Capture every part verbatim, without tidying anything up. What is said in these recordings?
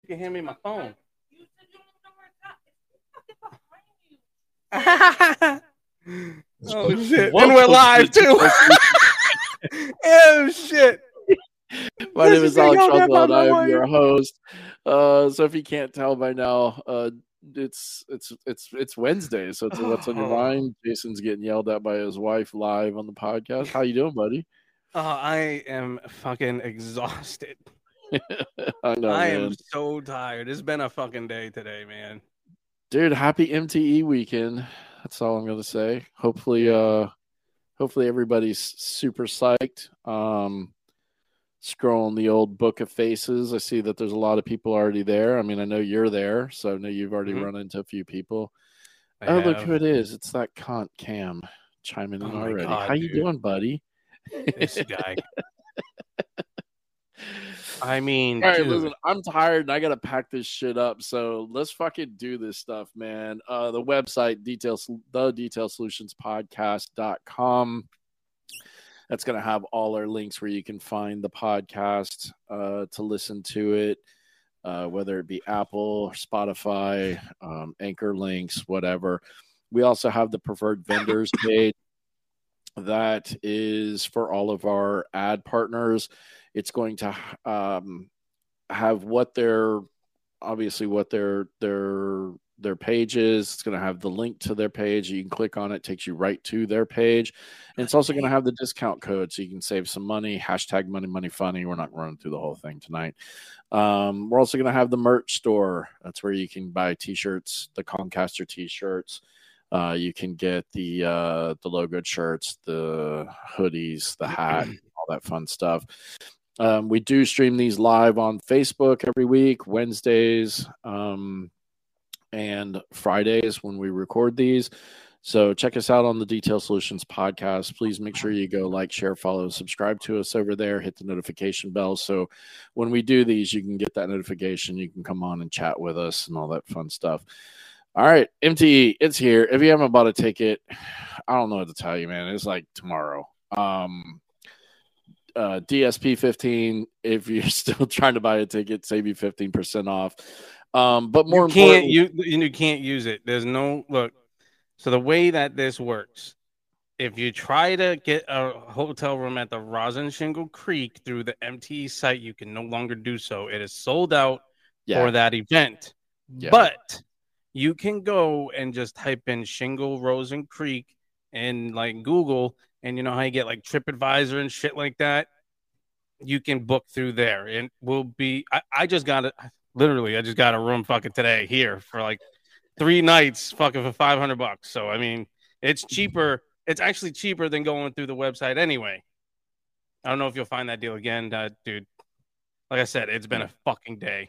You can hand me my phone. Oh shit! And we're live too. Oh shit! My name is Alex Roswell, and I am your host. Uh, so if you can't tell by now, uh, it's it's it's it's Wednesday, so it's what's on your mind. Jason's getting yelled at by his wife live on the podcast. How you doing, buddy? Oh, I am fucking exhausted. I know, I man. am so tired. It's been a fucking day today, man. Dude, happy M T E weekend. That's all I'm gonna say. Hopefully, uh, hopefully everybody's super psyched. Um, scrolling the old book of faces, I see that there's a lot of people already there. I mean, I know you're there, so I know you've already Mhm. run into a few people. I Oh, look have. who it is. It's that cunt Cam chiming in Oh my already. God, How you dude. doing, buddy? This guy. I mean, All right, dude. listen, I'm tired and I gotta pack this shit up. So let's fucking do this stuff, man. Uh, the website details the detail solutions podcast dot com. That's gonna have all our links where you can find the podcast uh, to listen to it. Uh, whether it be Apple, Spotify, um, Anchor links, whatever. We also have the preferred vendors page that is for all of our ad partners. It's going to um, have what their obviously what their their their page is. It's going to have the link to their page. You can click on it, takes you right to their page. And it's also going to have the discount code so you can save some money. Hashtag money, money, funny. We're not running through the whole thing tonight. Um, we're also going to have the merch store. That's where you can buy t-shirts, the Concaster t-shirts. Uh, you can get the uh, the logoed shirts, the hoodies, the hat, all that fun stuff. Um, we do stream these live on Facebook every week, Wednesdays um, and Fridays when we record these. So check us out on the Detail Solutions podcast. Please make sure you go like, share, follow, subscribe to us over there. Hit the notification bell. So when we do these, you can get that notification. You can come on and chat with us and all that fun stuff. All right, M T E, it's here. If you haven't bought a ticket, I don't know what to tell you, man. It's like tomorrow. Um, uh, D S P fifteen. If you're still trying to buy a ticket, save you fifteen percent off. Um, but more you can't important, you you can't use it. There's no look. So the way that this works, if you try to get a hotel room at the Rosin Shingle Creek through the M T E site, you can no longer do so. It is sold out yeah, for that event. yeah. But you can go and just type in Shingle Rosin Creek and like Google, and you know how you get like TripAdvisor and shit like that. You can book through there, and we'll be. I, I just got it. Literally, I just got a room fucking today here for like three nights, fucking for five hundred bucks. So I mean, it's cheaper. It's actually cheaper than going through the website anyway. I don't know if you'll find that deal again, uh, dude. Like I said, it's been Yeah. a fucking day.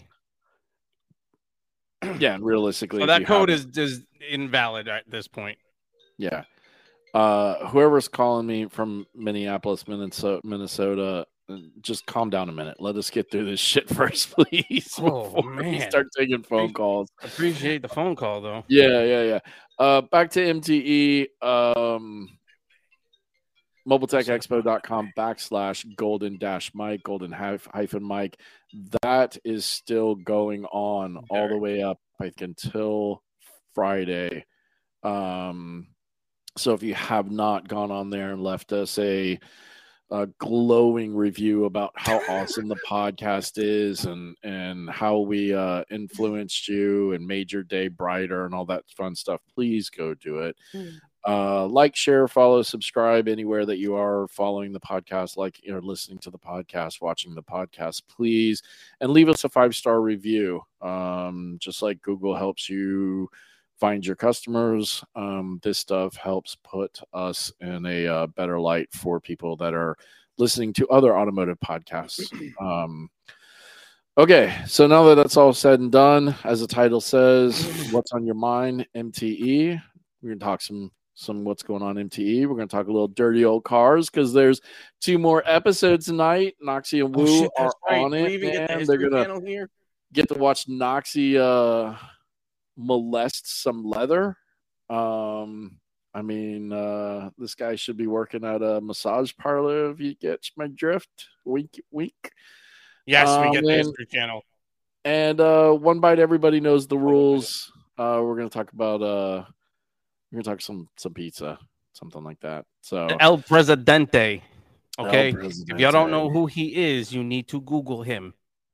Yeah, and realistically, So if that you code haven't- is is invalid at this point. yeah. Uh, whoever's calling me from Minneapolis, Minnesota, Minnesota, just calm down a minute. Let us get through this shit first, please. Oh, before we man. start taking phone calls. Appreciate the phone call though. Yeah, yeah, yeah. Uh, back to M T E. Um, mobiletechexpo.com backslash golden dash Mike, golden hyphen Mike. That is still going on all the way up, I think, until Friday. Um, so if you have not gone on there and left us a, a glowing review about how awesome the podcast is and and how we uh, influenced you and made your day brighter and all that fun stuff, please go do it. Mm. Uh, like, share, follow, subscribe anywhere that you are following the podcast, like you're listening to the podcast, watching the podcast, please, and leave us a five star review. Um, just like Google helps you find your customers, um, this stuff helps put us in a uh, better light for people that are listening to other automotive podcasts. Um, okay, so now that that's all said and done, as the title says, what's on your mind, M T E? We're gonna talk some some what's going on M T E. We're gonna talk a little dirty old cars because there's two more episodes tonight. Noxie and Woo oh, shit, are right. on Do it. we even man. get the They're gonna channel here? Get to watch Noxie uh, molest some leather. Um, I mean, uh, this guy should be working at a massage parlor if you get my drift. Wink, wink. Yes, um, we get the History Channel. And uh, one bite, everybody knows the rules. Uh, we're gonna talk about uh, we're gonna talk some some pizza, something like that. So El Presidente. Okay, El Presidente. If y'all don't know who he is, you need to Google him.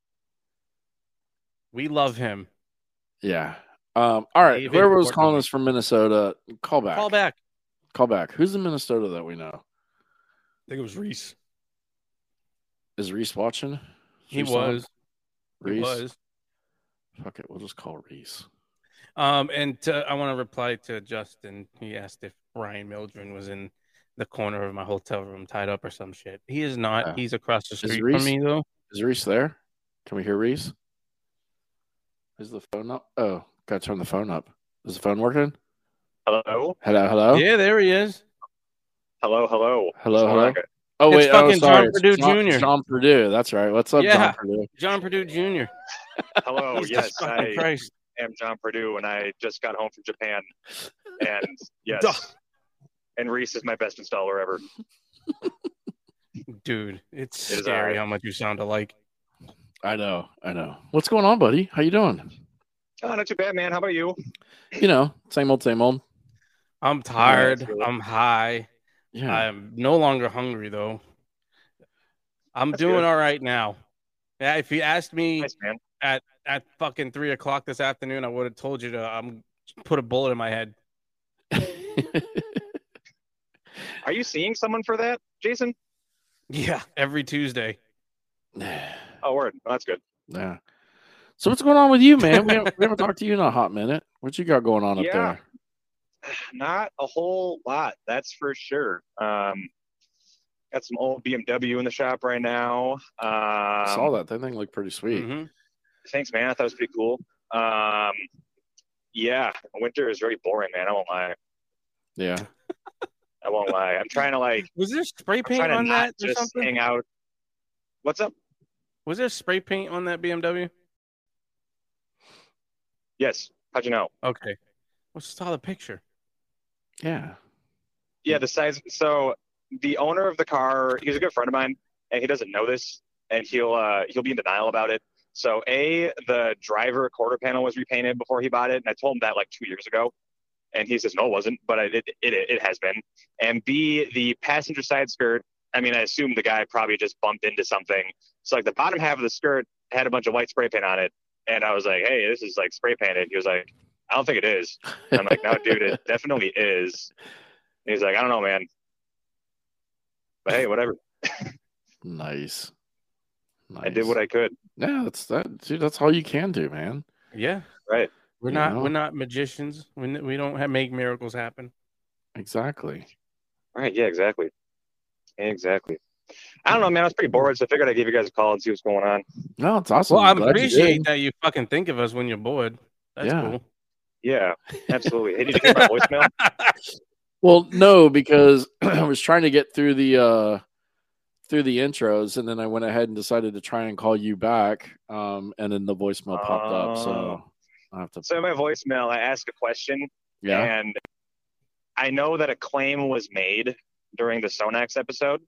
We love him. Yeah. Um, all right. David Whoever was Portnoy. calling us from Minnesota, call back. Call back. Call back. Who's in Minnesota that we know? I think it was Reese. Is Reese watching? Is He Reese was. on? Reese. He was. Fuck it. We'll just call Reese. Um, and to, I want to reply to Justin. He asked if Ryan Mildren was in the corner of my hotel room tied up or some shit. He is not. Yeah. He's across the street Reese, from me, though. Is Reese there? Can we hear Reese? Is the phone up? Oh, gotta turn the phone up. Is the phone working? Hello? Hello, hello? Yeah, there he is. Hello, hello. Hello, What's hello? going on? Oh, It's wait. fucking oh, sorry. John Purdue It's John, Junior John Purdue. That's right. What's up, Yeah. John Purdue? John Purdue Junior Hello, Jesus yes, fucking I Christ. am John Purdue, and I just got home from Japan. And Duh. yes, and Reese is my best installer ever. Dude, it's It is scary alright. how much you sound alike. I know. I know. What's going on, buddy? How you doing? Oh, not too bad, man. How about you? You know, same old, same old. I'm tired. really- I'm high. Yeah. I'm no longer hungry, though. I'm That's doing good. all right now. Yeah, if you asked me Nice, man. at, at fucking three o'clock this afternoon, I would have told you to um, put a bullet in my head. Are you seeing someone for that, Jason? Yeah, every Tuesday. Oh, word. Oh, that's good. Yeah. So what's going on with you, man? We haven't, we haven't talked to you in a hot minute. What you got going on up Yeah. there? Not a whole lot, that's for sure. Um, got some old B M W in the shop right now. Um, I saw that. That thing looked pretty sweet. Mhm. Thanks, man. I thought it was pretty cool. Um, yeah, winter is very boring, man. I won't lie. Yeah. I won't lie. I'm trying to like Was there spray I'm paint trying to on not that or just something? hang out. What's up? Was there spray paint on that B M W? Yes. How'd you know? Okay. Well, saw the picture. Yeah. Yeah, the size. So the owner of the car, he's a good friend of mine, and he doesn't know this, and he'll uh, he'll be in denial about it. So a the driver quarter panel was repainted before he bought it, and I told him that like two years ago, and he says no, it wasn't, but it it it, it has been. And b the passenger side skirt. I mean, I assume the guy probably just bumped into something. So like the bottom half of the skirt had a bunch of white spray paint on it, and I was like, hey, this is like spray painted. He was like, I don't think it is. And I'm like, no, dude, it definitely is. And he's like, I don't know, man. But hey, whatever. Nice. Nice. I did what I could. Yeah, that's that. Dude, that's all you can do, man. Yeah. Right. We're You not know? we're not magicians. We we don't have, make miracles happen. Exactly. Right. Yeah, exactly. Exactly. I don't know, man. I was pretty bored, so I figured I'd give you guys a call and see what's going on. No, it's awesome. Well, I I'm glad you appreciate did. that you fucking think of us when you're bored. That's Yeah. cool. Yeah, absolutely. Hey, did you hear my voicemail? Well, no, because I was trying to get through the uh through the intros, and then I went ahead and decided to try and call you back. Um, and then the voicemail popped up, so I have to. So in my voicemail, I asked a question, Yeah. and I know that a claim was made during the Sonax episode.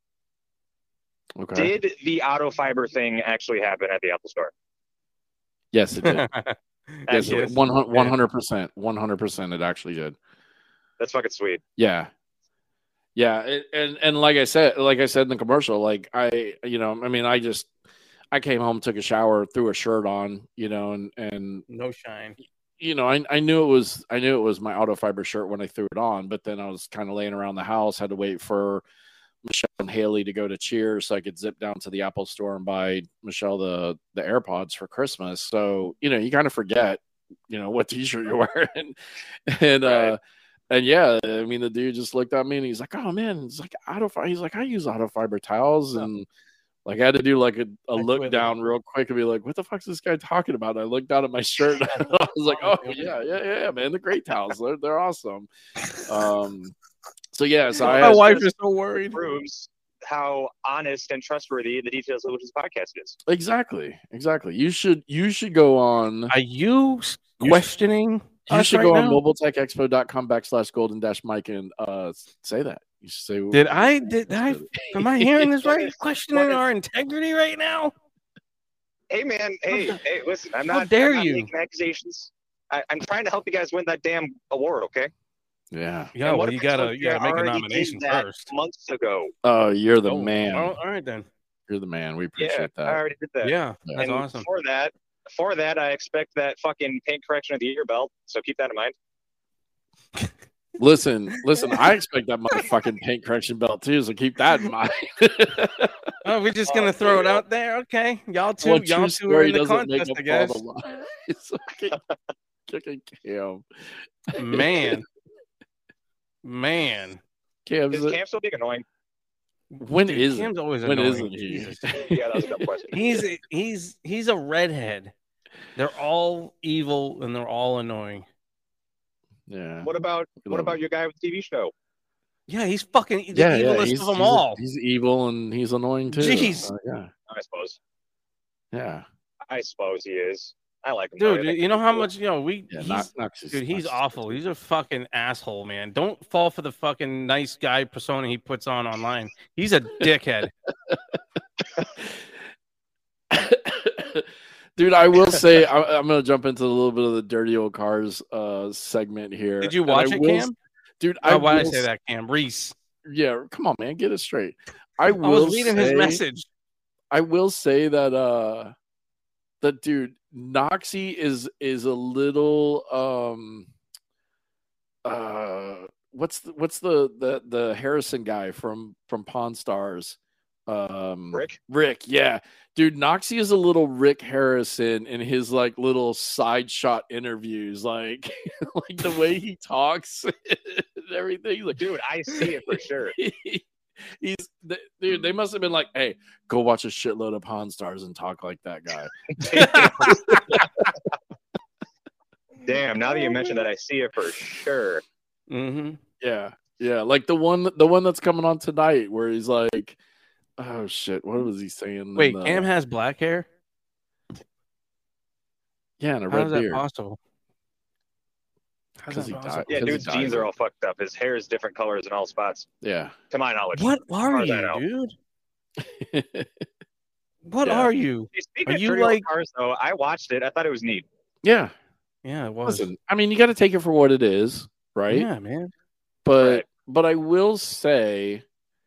Okay. Did the auto fiber thing actually happen at the Apple Store? Yes, it did. Yes, Yes. one hundred percent, one hundred percent. It actually did. That's fucking sweet. Yeah, yeah, it, and and like I said, like I said in the commercial, like I, you know, I mean, I just, I came home, took a shower, threw a shirt on, you know, and and No shine. you know, I I knew it was, I knew it was my auto fiber shirt when I threw it on, but then I was kind of laying around the house, had to wait for Michelle and Haley to go to Cheers so I could zip down to the Apple Store and buy Michelle the the AirPods for Christmas. So you know, you kind of forget, you know, what t-shirt you're wearing, and Right. uh. And yeah, I mean, the dude just looked at me and he's like, "Oh man, it's like auto fiber." He's like, "I use auto fiber towels," and like I had to do like a, a I look quit. down real quick and be like, "What the fuck's this guy talking about?" And I looked down at my shirt and I was like, "Oh yeah, yeah, yeah, man, the great towels, they're they're awesome." Um, so yeah, so I My had, wife is so worried. Proves how honest and trustworthy the Detail Solutions podcast is. exactly, exactly. You should you should go on. Are you You questioning? You us should right go on now? mobiletechexpo.com backslash golden dash Mike and uh, say that. You should say, Did I? Did I? Am I hearing this right? Questioning What is- our integrity right now? Hey, man. Hey, hey, listen. I'm How not. dare I'm not you? making accusations. I, I'm trying to help you guys win that damn award. Okay. Yeah. Yeah, And what well, if you I gotta told you gotta I make a already nomination did that first. months ago? Oh, you're the Oh, man. well, all right then. You're the man. We Yeah, appreciate I that. already did that. Yeah, Yeah. that's and awesome. for that, for that, I expect that fucking paint correction of the year belt. So keep that in mind. Listen, listen. I expect that motherfucking paint correction belt too. So keep that in mind. Oh, we're just Oh, gonna throw it yeah. out there. Okay, y'all two, One y'all true two are story in the doesn't make contest, up I for all guess. the lies. Kicking- Kicking Cam. Man, man. Cam's Is Cam still being annoying? when Dude, is Cam's always when annoying. isn't he? Jesus. Yeah, that was a dumb question. He's he's he's a redhead. They're all evil and they're all annoying. Yeah. What about We what love about him. your guy with the T V show? Yeah, he's fucking the Yeah, yeah. evilest He's, of them he's, all. he's evil and he's annoying too. Jeez. Uh, yeah. I suppose. Yeah. I suppose he is. I like him. Dude, though. I think you know he's how cool. much you know we Yeah. he's Not, not just, dude, he's not awful. He's a fucking asshole, man. Don't fall for the fucking nice guy persona he puts on online. He's a dickhead. Dude, I will say I, I'm gonna jump into a little bit of the dirty old cars uh segment here. Did you And I watch it, will- Cam? Dude, I Oh, why did I will say s- that, Cam? Reese. Yeah, come on, man, get it straight. I I will was reading say, his message. I will say that uh that dude Noxie is is a little um uh what's the, what's the the the Harrison guy from from Pawn Stars? Um Rick? Rick, yeah. Dude, Noxie is a little Rick Harrison in his like little side shot interviews, like like the way he talks and everything. Like, Dude, I see it for sure. he's dude. They must have been like, "Hey, go watch a shitload of Pawn Stars and talk like that guy." Damn, now that you mentioned that, I see it for sure. Mm-hmm. Yeah, yeah. Like the one, the one that's coming on tonight, where he's like, "Oh shit, what was he saying?" in Wait, the- Cam has black hair? yeah, and a How red is that beard. possible? How's 'Cause that he possible? died. Yeah, Because he dude's genes died. are all fucked up. His hair is different colors in all spots. Yeah. To my knowledge. What are as I know. you, dude? What Yeah. are you? Hey, speaking Are of you dirty old like- cars, though, I watched it. I thought it was neat. yeah. Yeah, it was. Listen, I mean, you got to take it for what it is, right? Yeah, man. But Right. but I will say,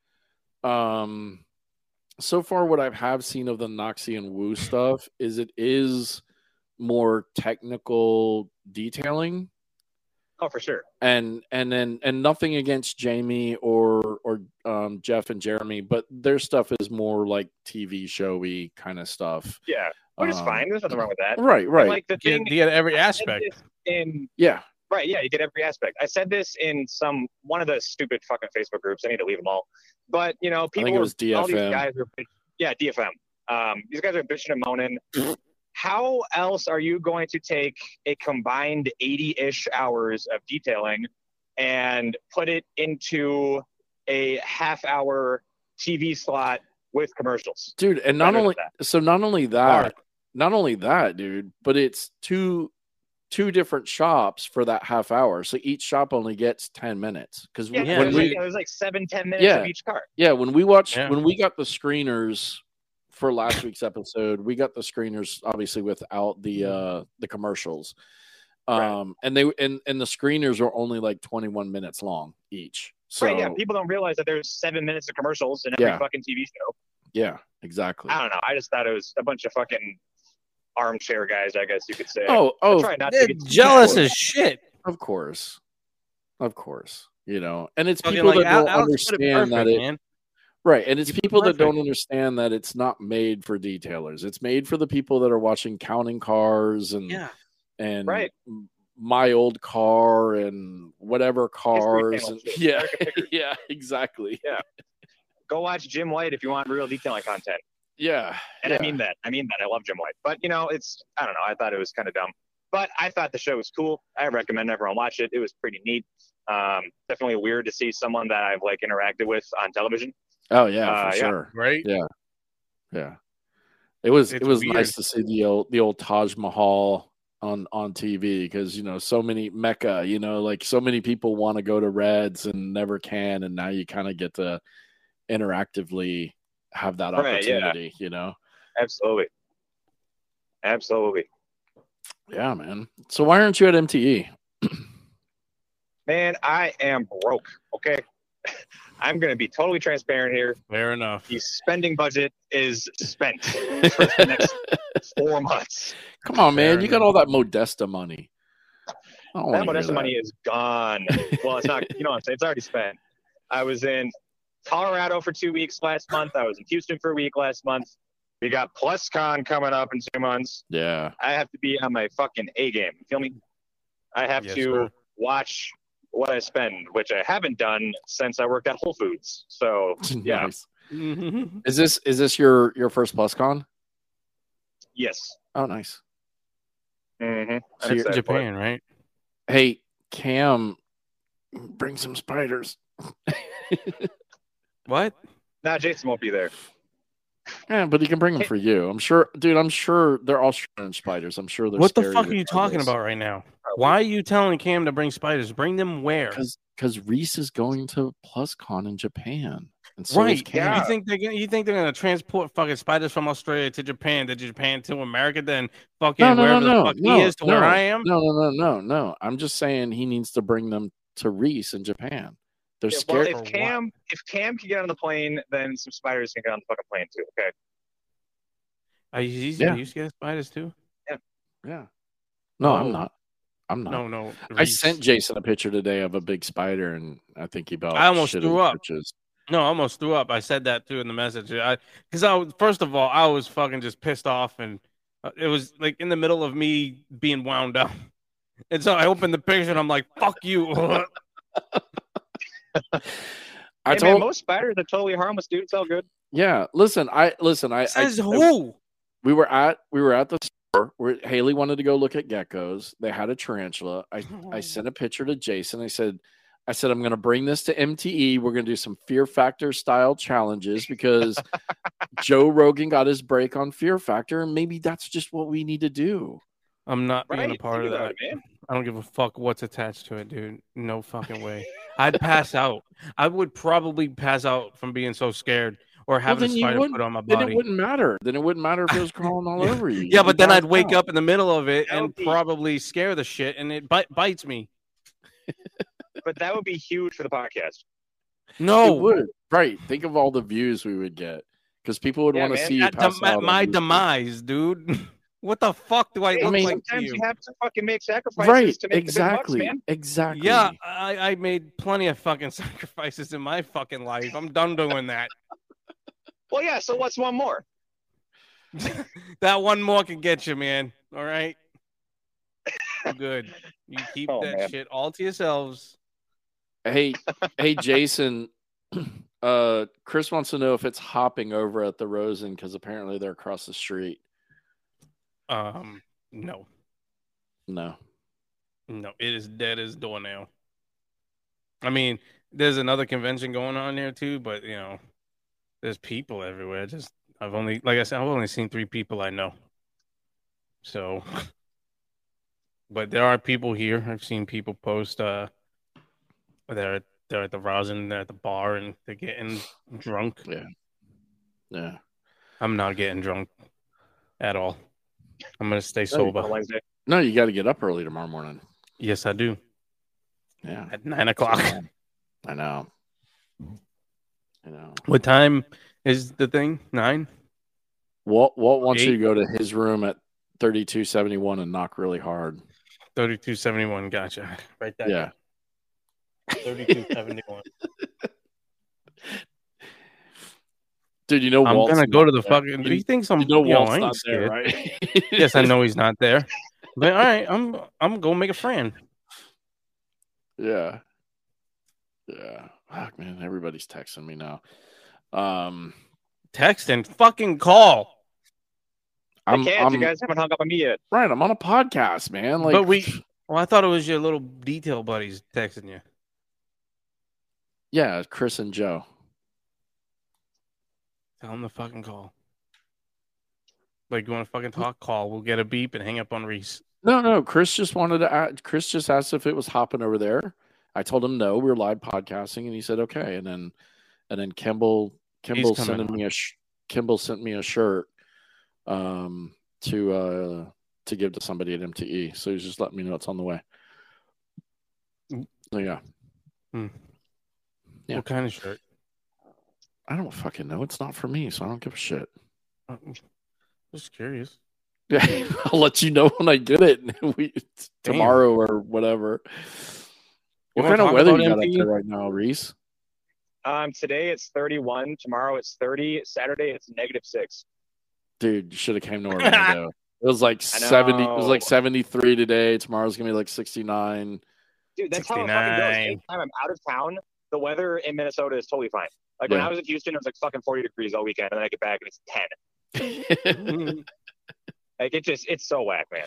um, so far what I have seen of the Noxie and Woo stuff is it is more technical detailing, Oh, for sure. and and then and nothing against Jamie or or um, Jeff and Jeremy, but their stuff is more like T V showy kind of stuff. Yeah, which is Um, fine. There's nothing wrong with that. Right, But, right, like the You thing get, you get every I said aspect. this in yeah, right, yeah, you get every aspect. I said this in some one of the stupid fucking Facebook groups. I need to leave them all. But you know, people think it are- was D F M. all these guys are bitch- yeah, D F M. Um, these guys are bitching and moaning. How else are you going to take a combined eighty-ish hours of detailing and put it into a half-hour T V slot with commercials? dude. And not Better only than so, not only that, Hard. not only that, dude, but it's two two different shops for that half hour. So each shop only gets ten minutes. Because Yeah, Yeah, when there's, we like, you know, there's like seven, ten minutes Yeah. of each car. yeah, when we watched Yeah. when we got the screeners for last week's episode, we got the screeners obviously without the uh the commercials. Um Right. and they and and the screeners are only like twenty-one minutes long each. So Right, yeah, people don't realize that there's seven minutes of commercials in every Yeah. fucking T V show. yeah, exactly. I don't know. I just thought it was a bunch of fucking armchair guys, I guess you could say. Oh, I oh, try not to They're get too jealous mad. as shit. of course. Of course. You know, and it's Fucking people like, that don't Al- Alex put it understand that perfect, it man. right, and it's You put it people that don't perfect. understand that it's not made for detailers. It's made for the people that are watching Counting Cars and Yeah. and Right. m- My Old Car and whatever cars. Channel And, shit. yeah, American Pickers. yeah, exactly. Go watch Jim White if you want real detailing content. Yeah, And yeah. I mean that. I mean that. I love Jim White. But, you know, it's, I don't know. I thought it was kind of dumb. But I thought the show was cool. I recommend everyone watch it. It was pretty neat. Um, definitely weird to see someone that I've, like, interacted with on television. Oh yeah, Uh, for yeah. sure. Right? Yeah, it was it It's was weird. nice to see the old the old Taj Mahal on on T V because you know so many Mecca, you know, like so many people want to go to Reds and never can, and now you kind of get to interactively have that Right, yeah. opportunity, you know. Absolutely. Absolutely. Yeah, man. So why aren't you at M T E? Man, I am broke. Okay. I'm going to be totally transparent here. Fair enough. The spending budget is spent for the next four months. Come on, man. Fair You got all that Modesta money. I don't That wanna hear Modesta that. money is gone. Well, it's not, you know what I'm saying? It's already spent. I was in Colorado for two weeks last month. I was in Houston for a week last month. We got PlusCon coming up in two months. Yeah. I have to be on my fucking A game. You feel me? I have Yes, to sir. watch what I spend, which I haven't done since I worked at Whole Foods. So yeah, Nice. Mm-hmm. Is this is this your your first PlusCon? yes. Oh, nice. Mm-hmm. So you're- Japan, right? Hey, Cam, bring some spiders. What? Nah, Jason won't be there. Yeah, but he can bring them for you. I'm sure, dude. I'm sure they're all strange spiders. I'm sure they're. What the scary fuck are you talking regardless. about right now? Why are you telling Cam to bring spiders? Bring them where? Because because Reese is going to PlusCon in Japan, and so is Right? Cam. You think they're gonna, you think they're gonna transport fucking spiders from Australia to Japan, to Japan to America, then fucking No, no, no, wherever no, the fuck no, he is to no, where I am? No, no, no, no, no. I'm just saying he needs to bring them to Reese in Japan. They're Yeah, well, scared. if for what? Cam if Cam can get on the plane, then some spiders can get on the fucking plane too. Okay. Are you, you Yeah. used to get spiders too? Yeah. No, Oh. I'm not. I'm not. No, no. I Reese. sent Jason a picture today of a big spider, and I think he about I almost shit threw his up. britches. No, I almost threw up. I said that too in the message. I because I was first of all, I was fucking just pissed off, and uh, it was like in the middle of me being wound up, and so I opened the picture and I'm like, "Fuck you." I hey, told man, most spiders are totally harmless, dude. It's all good. yeah. Listen, I listen. I, I Says I- who? we were at we were at the store where Haley wanted to go look at geckos. They had a tarantula. I I sent a picture to Jason. I said, I said I'm going to bring this to M T E. We're going to do some Fear Factor style challenges because Joe Rogan got his break on Fear Factor, and maybe that's just what we need to do. I'm not being a Right? part of Think about that. it, man. I don't give a fuck what's attached to it, dude. No fucking way. I'd pass out. I would probably pass out from being so scared or having then a you spider wouldn't- put on my Then body. it wouldn't matter. Then it wouldn't matter if it was crawling all Yeah. over you. Yeah, You'd but be then I'd passed wake out. up in the middle of it That and would be- probably scare the shit, and it bite, bites me. But that would be huge for the podcast. No, It would. Right. Think of all the views we would get because people would Yeah, want to man. see you That pass dem- out. on my YouTube. demise, dude. What the fuck do I Hey, look mean, like to sometimes you? you have to fucking make sacrifices Right. to make Exactly. the big bucks, man. Exactly. Yeah, I, I made plenty of fucking sacrifices in my fucking life. I'm done doing that. Well, yeah. So what's one more? That one more can get you, man. All right. Good. You keep Oh, that man. shit all to yourselves. Hey, hey, Jason. Uh, Chris wants to know if it's hopping over at the Rosen because apparently they're across the street. Um, no, No. no, it is dead as door now. I mean, there's another convention going on there too, but you know, there's people everywhere. Just I've only, like I said, I've only seen three people I know. So, but there are people here. I've seen people post. Uh, they're they're at the rosin, they're at the bar, and they're getting drunk. Yeah. I'm not getting drunk at all. I'm gonna stay On sober. Wednesday. No, you got to get up early tomorrow morning. Yes, I do. Yeah. At nine o'clock. I know. I know. What time is the thing? Nine? Walt, Walt wants you Eight. to go to his room at thirty-two seventy-one and knock really hard. Thirty-two seventy-one. Gotcha. Right there. Yeah. Thirty-two seventy-one. Dude, you know I'm Walt's gonna go not to the there. fucking. You, He thinks I'm. you know yo, Walt's I ain't not scared. there, right? Yes, I know he's not there. But all right, I'm. I'm gonna make a friend. Yeah. Yeah. Fuck, man. Everybody's texting me now. Um, Text and fucking call. I I'm, can't. I'm You guys haven't hung up on me yet. right. I'm on a podcast, man. Like, But we. Well, I thought it was your little detail buddies texting you. yeah, Chris and Joe. Tell him to fucking call. Like, you want to fucking talk? Call. We'll get a beep and hang up on Reese. No, no. Chris just wanted to. Ask, Chris just asked if it was hopping over there. I told him no. We were live podcasting, and he said okay. And then, and then Kimball, Kimball coming sending on. me a sh- Kimball sent me a shirt, um, to uh, to give to somebody at M T E. So he's just letting me know it's on the way. So yeah. Hmm. Yeah. What kind of shirt? I don't fucking know. It's not for me, so I don't give a shit. Uh, Just curious. Yeah, I'll let you know when I get it we, tomorrow or whatever. You What wanna kind of talk weather about you got M T E? up there right now, Reese? Um, today it's thirty-one. Tomorrow it's thirty. Saturday it's negative six. Dude, you should have came to Orlando. It was like I seventy. It was know. like seventy-three today. Tomorrow's gonna be like sixty-nine. Dude, that's how it fucking goes. sixty-nine. Anytime I'm out of town, the weather in Minnesota is totally fine. Like when Yeah. I was in Houston, it was like fucking forty degrees all weekend, and then I get back and it's ten. Like it just, it's so whack, man.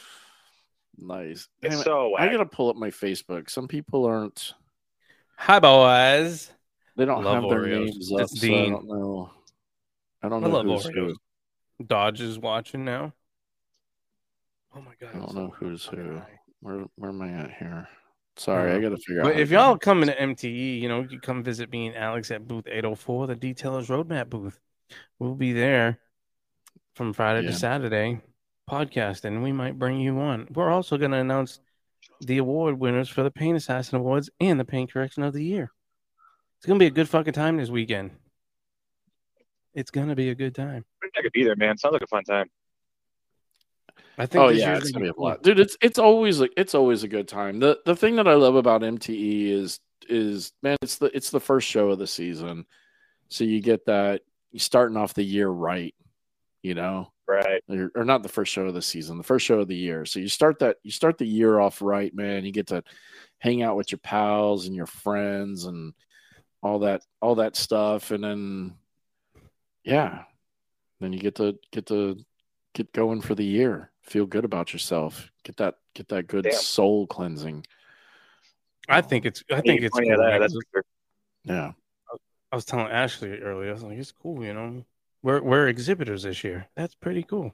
Nice. It's Damn it. so I whack. gotta pull up my Facebook. Some people aren't. Hi, boys. They don't Love have their Oreos. names up, It's so I Dean. don't know. I don't I know love who's Oreos. who. Dodge is watching now. Oh my god. I don't I'm know so who's fucking who. high. Where Where am I at here? Sorry, Uh, I gotta figure out. But how if to y'all get- coming to M T E, you know, you come visit me and Alex at booth eight oh four, the Detailers Roadmap booth. We'll be there from Friday Yeah. to Saturday podcasting. We might bring you on. We're also going to announce the award winners for the Paint Assassin Awards and the Paint Correction of the Year. It's going to be a good fucking time this weekend. It's going to be a good time. I could be there, man. Sounds like a fun time. I think Oh this yeah, year's it's gonna gonna be a cool. lot, dude. It's it's always like it's always a good time. the The thing that I love about M T E is is man, it's the it's the first show of the season, so you get that you starting off the year right, you know, Right. or, or not the first show of the season, the first show of the year. So you start that you start the year off right, man. You get to hang out with your pals and your friends and all that all that stuff, and then yeah, then you get to get to get going for the year. Feel good about yourself. Get that get that good Damn. soul cleansing. I think it's I think Need it's plenty cool. of that, man, that's 'cause for sure. Yeah. I was telling Ashley earlier, I was like, it's cool, you know. We're we're exhibitors this year. That's pretty cool.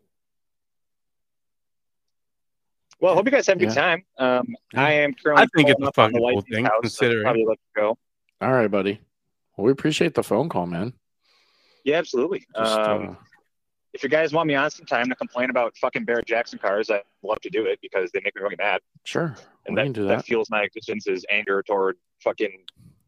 Well, I hope you guys have a good Yeah. time. Um, Yeah. I am currently I think it's pulling a up on fucking the cool licensed thing, house, so considering. probably let you go. All right, buddy. Well, we appreciate the phone call, man. Yeah, absolutely. Just um, uh, if you guys want me on sometime to complain about fucking Barrett Jackson cars, I'd love to do it because they make me really mad. sure. And We that, can do that that. fuels my existence is anger toward fucking.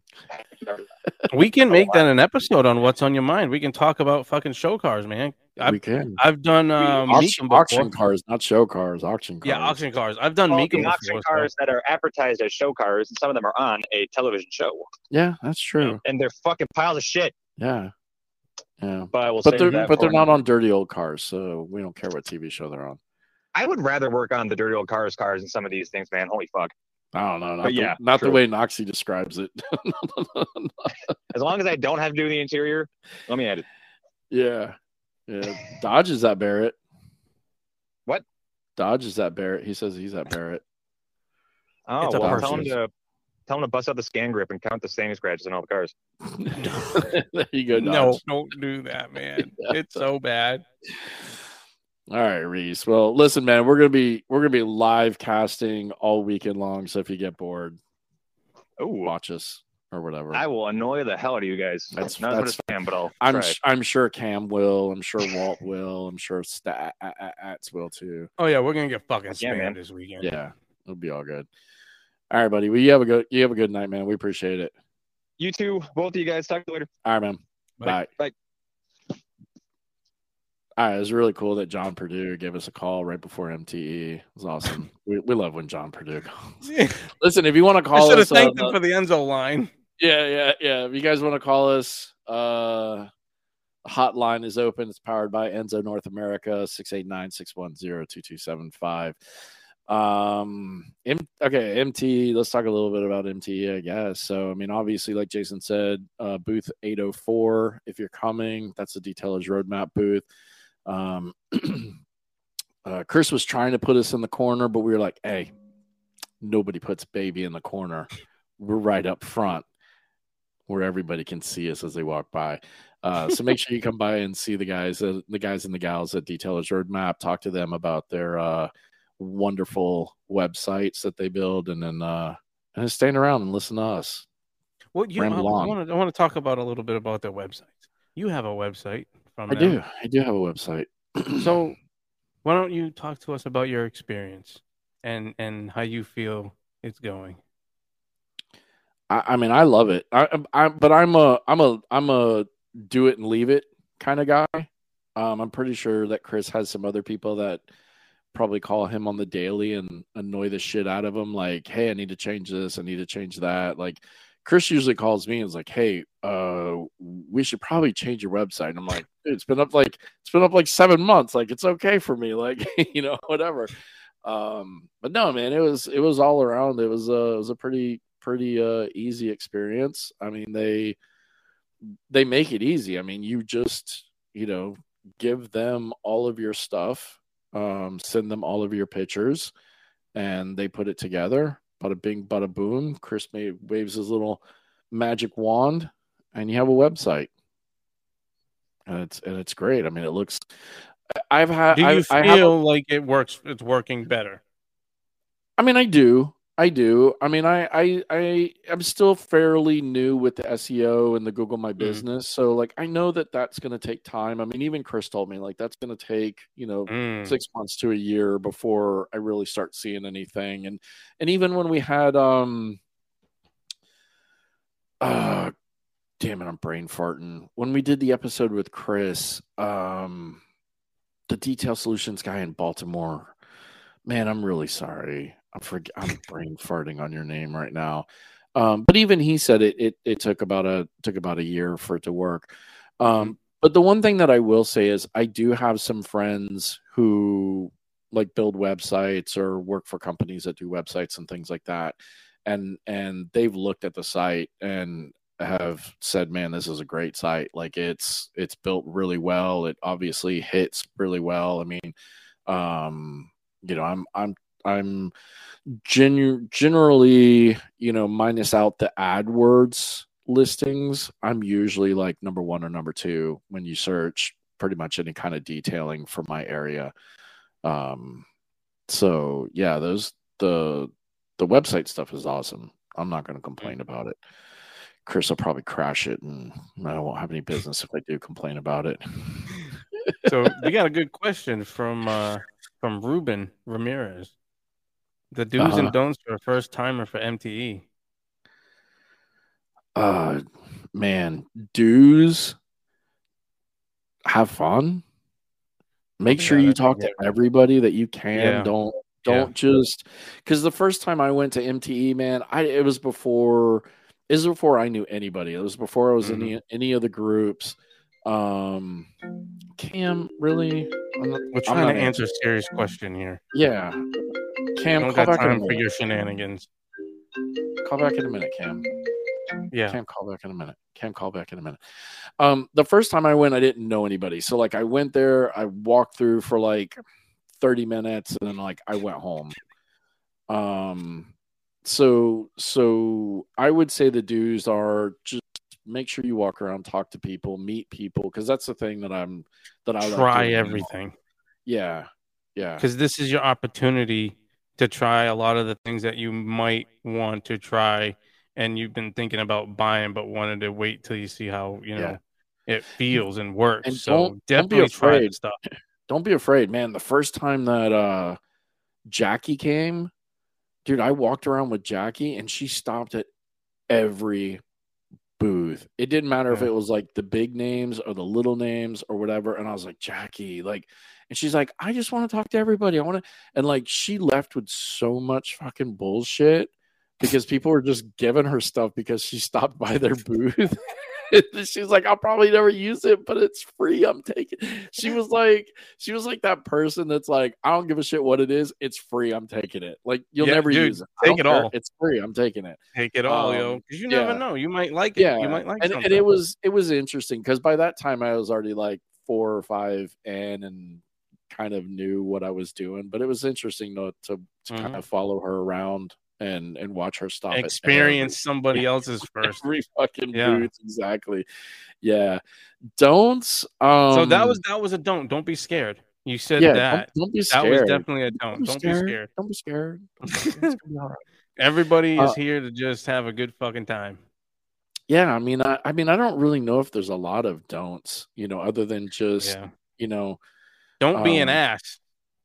We can make that an episode on what's on your mind. We can talk about fucking show cars, man. we I've, can. I've done um, auction, Meekum before. auction cars, not show cars. Auction cars. Yeah, auction cars. I've done Well, Meekum the auction before. cars that are advertised as show cars, and some of them are on a television show, Yeah, that's true. and they're fucking piles of shit. Yeah. Yeah. But we'll But save they're that but for they're not on dirty old cars, so we don't care what T V show they're on. I would rather work on the dirty old cars, cars, and some of these things, man. Holy fuck! I don't know. Not, But the, yeah, not the true. way Noxie describes it. As long as I don't have to do the interior, let me edit. Yeah. Yeah. Dodge is at Barrett. What? Dodge is at Barrett. He says he's at Barrett. Oh, It's a well, tell him Parsons. to tell him to bust out the scan grip and count the stain scratches on all the cars. There you go, No, Dodge. don't do that, man. It's so bad. All right, Reese. Well, listen, man, we're gonna be we're gonna be live casting all weekend long. So if you get bored, Oh, watch us or whatever. I will annoy the hell out of you guys. That's- not that's as much as I can, but I'll I'm try. sh- I'm sure Cam will. I'm sure Walt will. I'm sure Stats will too. Oh yeah, we're gonna get fucking Yeah, spammed man. this weekend. Yeah, it'll be all good. All right, buddy. Well, you have a good you have a good night, man. We appreciate it. You two, both of you guys, talk to you later. All right, man. Bye. Bye. Bye. All right, it was really cool that John Purdue gave us a call right before M T E. It was awesome. we, we love when John Purdue calls. I Listen, if you want to call should have us, thanked uh, him for the Enzo line. yeah, yeah, yeah. If you guys want to call us, uh, hotline is open. It's powered by Enzo North America, six eight nine, six one zero, two two seven five. Um, M- okay, M T. Let's talk a little bit about M T, I guess. So, I mean, obviously, like Jason said, uh, booth eight oh four. If you're coming, that's the Detailers Roadmap booth. Um, uh, Chris was trying to put us in the corner, but we were like, hey, nobody puts baby in the corner. We're right up front where everybody can see us as they walk by. Uh, so make sure you come by and see the guys, uh, the guys and the gals at Detailers Roadmap. Talk to them about their uh, wonderful websites that they build, and then uh, and just stand around and listen to us. What you? I, Ramble on. want to. I want to talk about a little bit about their websites. You have a website from I them. do. I do have a website. So, why don't you talk to us about your experience and and how you feel it's going? I, I mean, I love it. I, I, but I'm a, I'm a, I'm a do it and leave it kind of guy. Um, I'm pretty sure that Chris has some other people that probably call him on the daily and annoy the shit out of him. Like, hey, I need to change this. I need to change that. Like, Chris usually calls me and is like, hey, uh, we should probably change your website. And I'm like, dude, it's been up like it's been up like seven months. Like, it's okay for me. Like, you know, whatever. Um, but no, man, it was it was all around. It was uh, it was a pretty pretty uh, easy experience. I mean, they they make it easy. I mean, you just you know give them all of your stuff, um, send them all of your pictures, and they put it together. Bada bing, bada boom. Chris may, waves his little magic wand, and you have a website. And it's and it's great. I mean, it looks. I've had. Do you I, feel I have a, like it works? It's working better. I mean, I do. I do. I mean, I, I, I, I'm still fairly new with the S E O and the Google My Business. Mm. So, like, I know that that's going to take time. I mean, even Chris told me, like, that's going to take, you know, mm. six months to a year before I really start seeing anything. And, and even when we had, um, uh, damn it, I'm brain farting. When we did the episode with Chris, um, the Detail Solutions guy in Baltimore, man, I'm really sorry. I'm for, I'm brain farting on your name right now. Um, but even he said it, it it took about a took about a year for it to work. Um, mm-hmm. But the one thing that I will say is I do have some friends who like build websites or work for companies that do websites and things like that. And and they've looked at the site and have said, man, this is a great site. Like it's it's built really well. It obviously hits really well. I mean, um, you know, I'm I'm I'm genu- generally, you know, minus out the AdWords listings, I'm usually like number one or number two when you search pretty much any kind of detailing for my area. Um, so yeah, those the the website stuff is awesome. I'm not going to complain about it. Chris will probably crash it, and I won't have any business if I do complain about it. So we got a good question from uh, from Ruben Ramirez. The do's uh-huh. and don'ts for a first timer for M T E. Uh, man, do's, have fun. Make sure you talk to everybody that you can. Yeah. Don't don't yeah. just because the first time I went to M T E, man, I it was before it was before I knew anybody. It was before I was mm-hmm. in any any of the groups. Um, Cam, really? I'm not, We're trying to answer a serious question here. Yeah. Cam, don't call got back time for your shenanigans. Call back in a minute, Cam. Yeah. Cam, call back in a minute. Cam, call back in a minute. Um, the first time I went, I didn't know anybody. So, like, I went there, I walked through for, like, thirty minutes, and then, like, I went home. Um, so, so I would say the do's are just make sure you walk around, talk to people, meet people, because that's the thing that I'm, that I try like everything. Yeah. Yeah. Because this is your opportunity to try a lot of the things that you might want to try and you've been thinking about buying but wanted to wait till you see how, you know, yeah. it feels and works. And so don't, definitely don't be afraid. Try this stuff. Don't be afraid, man. The first time that uh, Jackie came, dude, I walked around with Jackie and she stopped at every booth. It didn't matter yeah. if it was like the big names or the little names or whatever. And I was like, Jackie, like, and she's like, I just want to talk to everybody. I want to, and like, she left with so much fucking bullshit because people were just giving her stuff because she stopped by their booth. She's like, I'll probably never use it, but it's free. I'm taking. She was like, she was like that person that's like, I don't give a shit what it is. It's free. I'm taking it. Like you'll yeah, never dude, use it. Take it care. all. It's free. I'm taking it. Take it all, um, yo. Because you never yeah. know. You might like it. Yeah. You might like and, something. And it was it was interesting because by that time I was already like four or five in and kind of knew what I was doing. But it was interesting to to, to mm-hmm. kind of follow her around. And and watch her stop. Experience every, somebody else's first. Every fucking yeah. booth, exactly. Yeah. Don't. Um, so that was that was a don't. Don't be scared. You said yeah, that. Don't, don't be scared. That was definitely a don't. Don't be, don't be scared. scared. Don't be scared. It's gonna be all right. Everybody is uh, here to just have a good fucking time. Yeah, I mean, I, I mean, I don't really know if there's a lot of don'ts. You know, other than just yeah. you know, don't um, be an ass.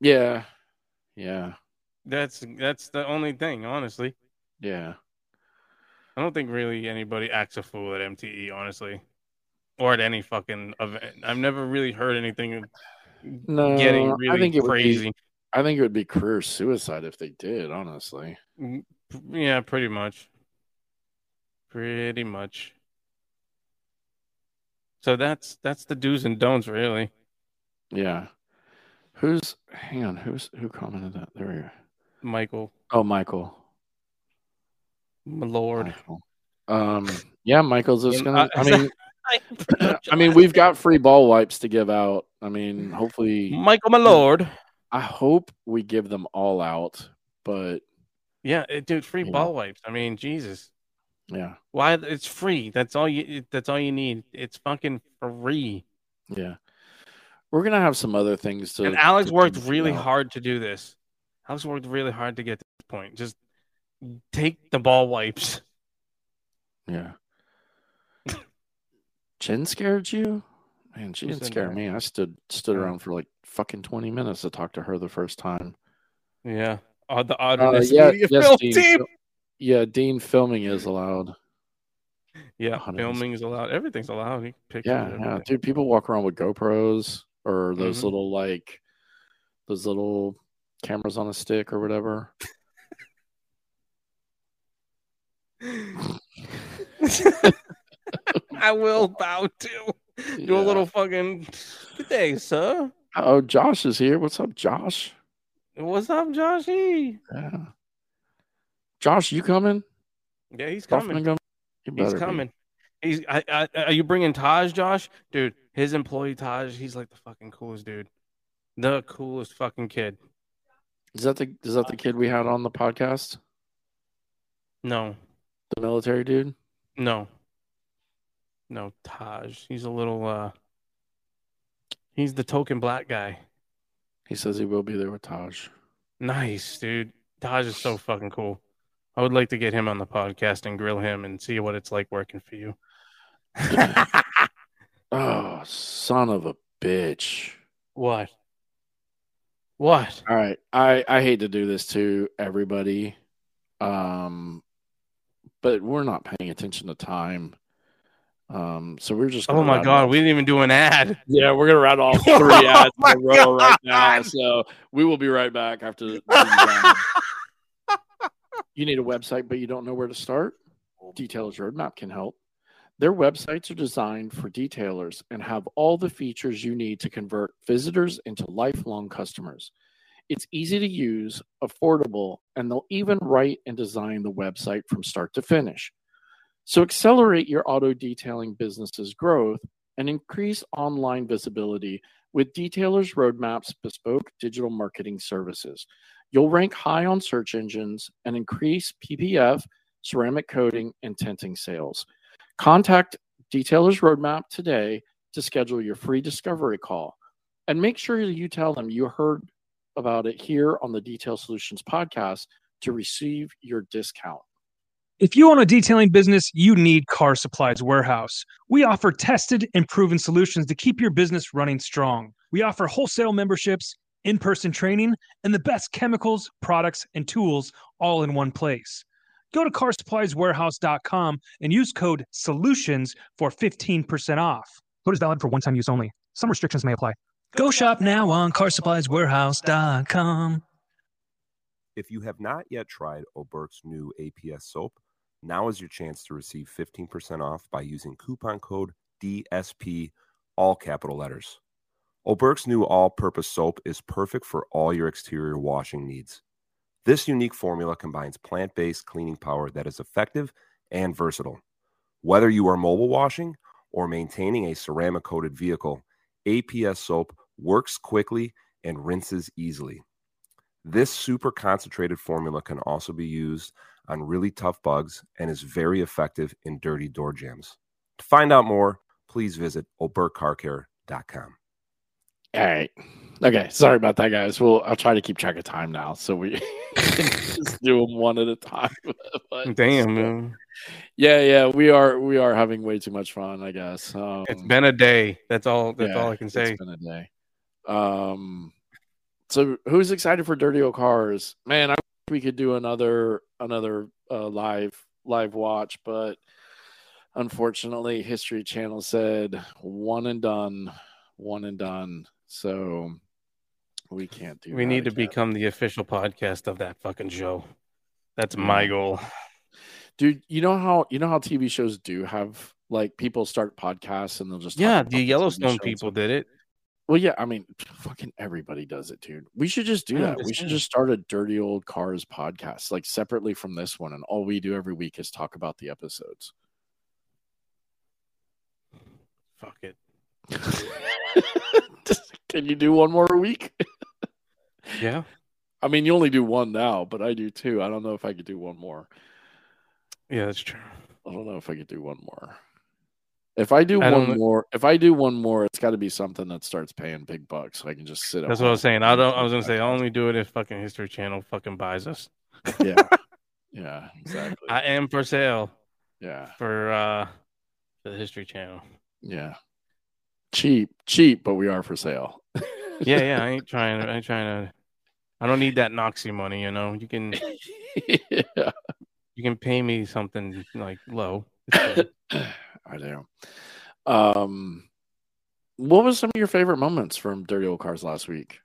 Yeah. Yeah. That's that's the only thing, honestly. Yeah. I don't think really anybody acts a fool at M T E, honestly, or at any fucking event. I've never really heard anything No, getting I really think it would be. crazy. I think it would be career suicide if they did. Honestly. Yeah, pretty much. Pretty much. So that's that's the do's and don'ts, really. Yeah. Who's? Hang on. Who's who commented that? There we go. Michael. Oh, Michael. My lord. Michael. Um. Yeah, Michael's just gonna. Uh, I mean, I mean, we've got free ball wipes to give out. I mean, hopefully, Michael, my lord. I hope we give them all out, but yeah, it, dude, free ball know. wipes. I mean, Jesus. Yeah. Why? It's free. That's all you. That's all you need. It's fucking free. Yeah. We're gonna have some other things to. And Alex to worked really out. hard to do this. Alex worked really hard to get to this point. Just take the ball wipes. Yeah. Jen scared you? Man, she Who didn't said scare that? me. I stood stood Oh. around for like fucking twenty minutes to talk to her the first time. Yeah. Oh, the Uh, Oddness yeah, Media yes, film Dean. team. Fil- Yeah, Dean, filming is allowed. Yeah, one hundred percent. filming is allowed. Everything's allowed. You can pictures, Yeah, everything. yeah, dude. People walk around with GoPros or those Mhm. little like those little cameras on a stick or whatever. I will bow to. Do Yeah. a little fucking good day, sir. Oh, Josh is here. What's up, Josh? What's up, Joshy? Yeah. Josh, you coming? Yeah, he's Huffman coming. coming? You He's better be. coming. He's. I, I, are you bringing Taj, Josh? Dude, his employee Taj. He's like the fucking coolest dude. The coolest fucking kid. Is that the is that the kid we had on the podcast? No, The military dude? no, no. Taj. He's a little. uh He's the token black guy. He says he will be there with Taj. Nice, dude. Taj is so fucking cool. I would like to get him on the podcast and grill him and see what it's like working for you. Oh, son of a bitch. What? What? All right. I, I hate to do this to everybody. Um, but we're not paying attention to time. Um, so we're just gonna Oh my rattle god, off- we didn't even do an ad. Yeah, we're gonna rattle off three Oh ads my in a row right now. God. So we will be right back after these ads. You need a website, but you don't know where to start? Detailers Roadmap can help. Their websites are designed for detailers and have all the features you need to convert visitors into lifelong customers. It's easy to use, affordable, and they'll even write and design the website from start to finish. So accelerate your auto detailing business's growth and increase online visibility with Detailers Roadmap's bespoke digital marketing services. You'll rank high on search engines and increase P P F, ceramic coating, and tinting sales. Contact Detailers Roadmap today to schedule your free discovery call. And make sure you tell them you heard about it here on the Detail Solutions podcast to receive your discount. If you own a detailing business, you need Car Supplies Warehouse. We offer tested and proven solutions to keep your business running strong. We offer wholesale memberships, in-person training, and the best chemicals, products, and tools all in one place. Go to car supplies warehouse dot com and use code SOLUTIONS for fifteen percent off. Code is valid for one-time use only. Some restrictions may apply. Go shop now on car supplies warehouse dot com. If you have not yet tried Oberk's new A P S soap, now is your chance to receive fifteen percent off by using coupon code D S P, all capital letters. Oberk's new all-purpose soap is perfect for all your exterior washing needs. This unique formula combines plant-based cleaning power that is effective and versatile. Whether you are mobile washing or maintaining a ceramic-coated vehicle, A P S soap works quickly and rinses easily. This super concentrated formula can also be used on really tough bugs and is very effective in dirty door jams. To find out more, please visit oberk car care dot com. All right. Okay. Sorry about that, guys. Well, I'll try to keep track of time now, so we can just do them one at a time. But, Damn, man. Yeah, yeah. We are we are having way too much fun, I guess. Um, It's been a day. That's all. That's yeah, all I can say. It's been a day. Um. So who's excited for Dirty Old Cars? Man, I wish we could do another another uh, live live watch, but unfortunately, History Channel said one and done, one and done. So we can't do. We that need to again. become the official podcast of that fucking show. That's Yeah. my goal. Dude, you know how you know how T V shows do have like people start podcasts and they'll just talk Yeah, about the T V Yellowstone show and people stuff. did it. Well, yeah, I mean, fucking everybody does it, dude. We should just do Yeah, I'm that. just We should saying. just start a Dirty Old Cars podcast, like separately from this one, and all we do every week is talk about the episodes. Fuck it. Can you do one more a week? Yeah. I mean, you only do one now, but I do too. I don't know if I could do one more. Yeah, that's true. I don't know if I could do one more. If I do I one don't- more, if I do one more, it's got to be something that starts paying big bucks, so I can just sit. at That's what I home was saying. I and don't. I do was gonna say podcasts. I'll only do it if fucking History Channel fucking buys us. Yeah, yeah, exactly. I am for sale Yeah, for uh for the History Channel. yeah. Cheap, cheap, but we are for sale. Yeah, yeah. I ain't trying. I ain't trying to. I don't need that Noxie money. You know, you can Yeah, you can pay me something like low. It's good. I do. Um, what was some of your favorite moments from Dirty Old Cars last week?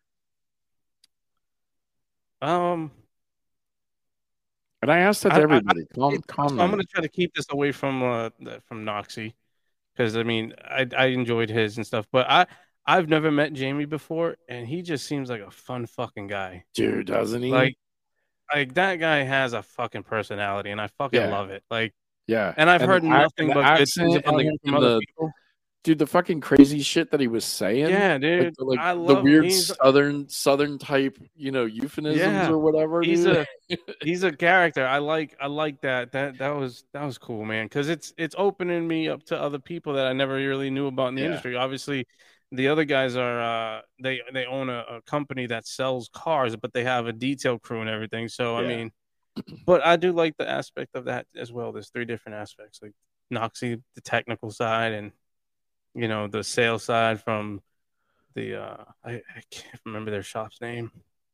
um, And I asked that to I- I- everybody. Calm, it- calm. so I'm gonna try to keep this away from uh the- from Noxie because I mean I I enjoyed his and stuff, but I I've never met Jamie before, and he just seems like a fun fucking guy. Dude, doesn't he? Like like that guy has a fucking personality, and I fucking Yeah. love it. Like, yeah. and I've And heard the ac- nothing and the but good accent things and about the- him from and other the- people. Dude, the fucking crazy shit that he was saying. Yeah, Like, dude. the, like I the love weird he's southern southern type, you know, euphemisms Yeah. or whatever. he's dude. a he's a character. I like I like that. That that was that was cool, man. Because it's it's opening me up to other people that I never really knew about in the Yeah. industry. Obviously, the other guys are uh they they own a, a company that sells cars, but they have a detail crew and everything. So I Yeah. mean, but I do like the aspect of that as well. There's three different aspects, like Noxie, the technical side, and you know the sales side from the uh I, I can't remember their shop's name.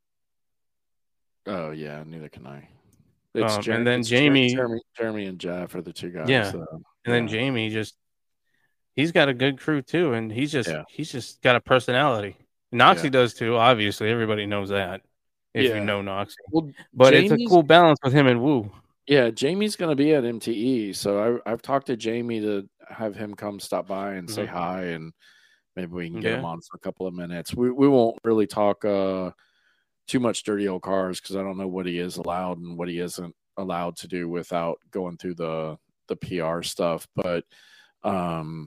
Oh yeah, neither can I. Um, Jer- and then it's Jer- Jamie- Jeremy, Jeremy and Jeff are the two guys. Yeah. so, And then yeah. Jamie just he's got a good crew too, and he's just Yeah. he's just got a personality. Noxie Yeah. does too, obviously. Everybody knows that if Yeah. you know Noxie. Well, But it's a Jamie's- cool balance with him and Wu. Yeah, Jamie's going to be at M T E, so I, I've talked to Jamie to have him come stop by and say Mhm. hi, and maybe we can get Yeah. him on for a couple of minutes. We we won't really talk uh, too much Dirty Old Cars because I don't know what he is allowed and what he isn't allowed to do without going through the the P R stuff. But um,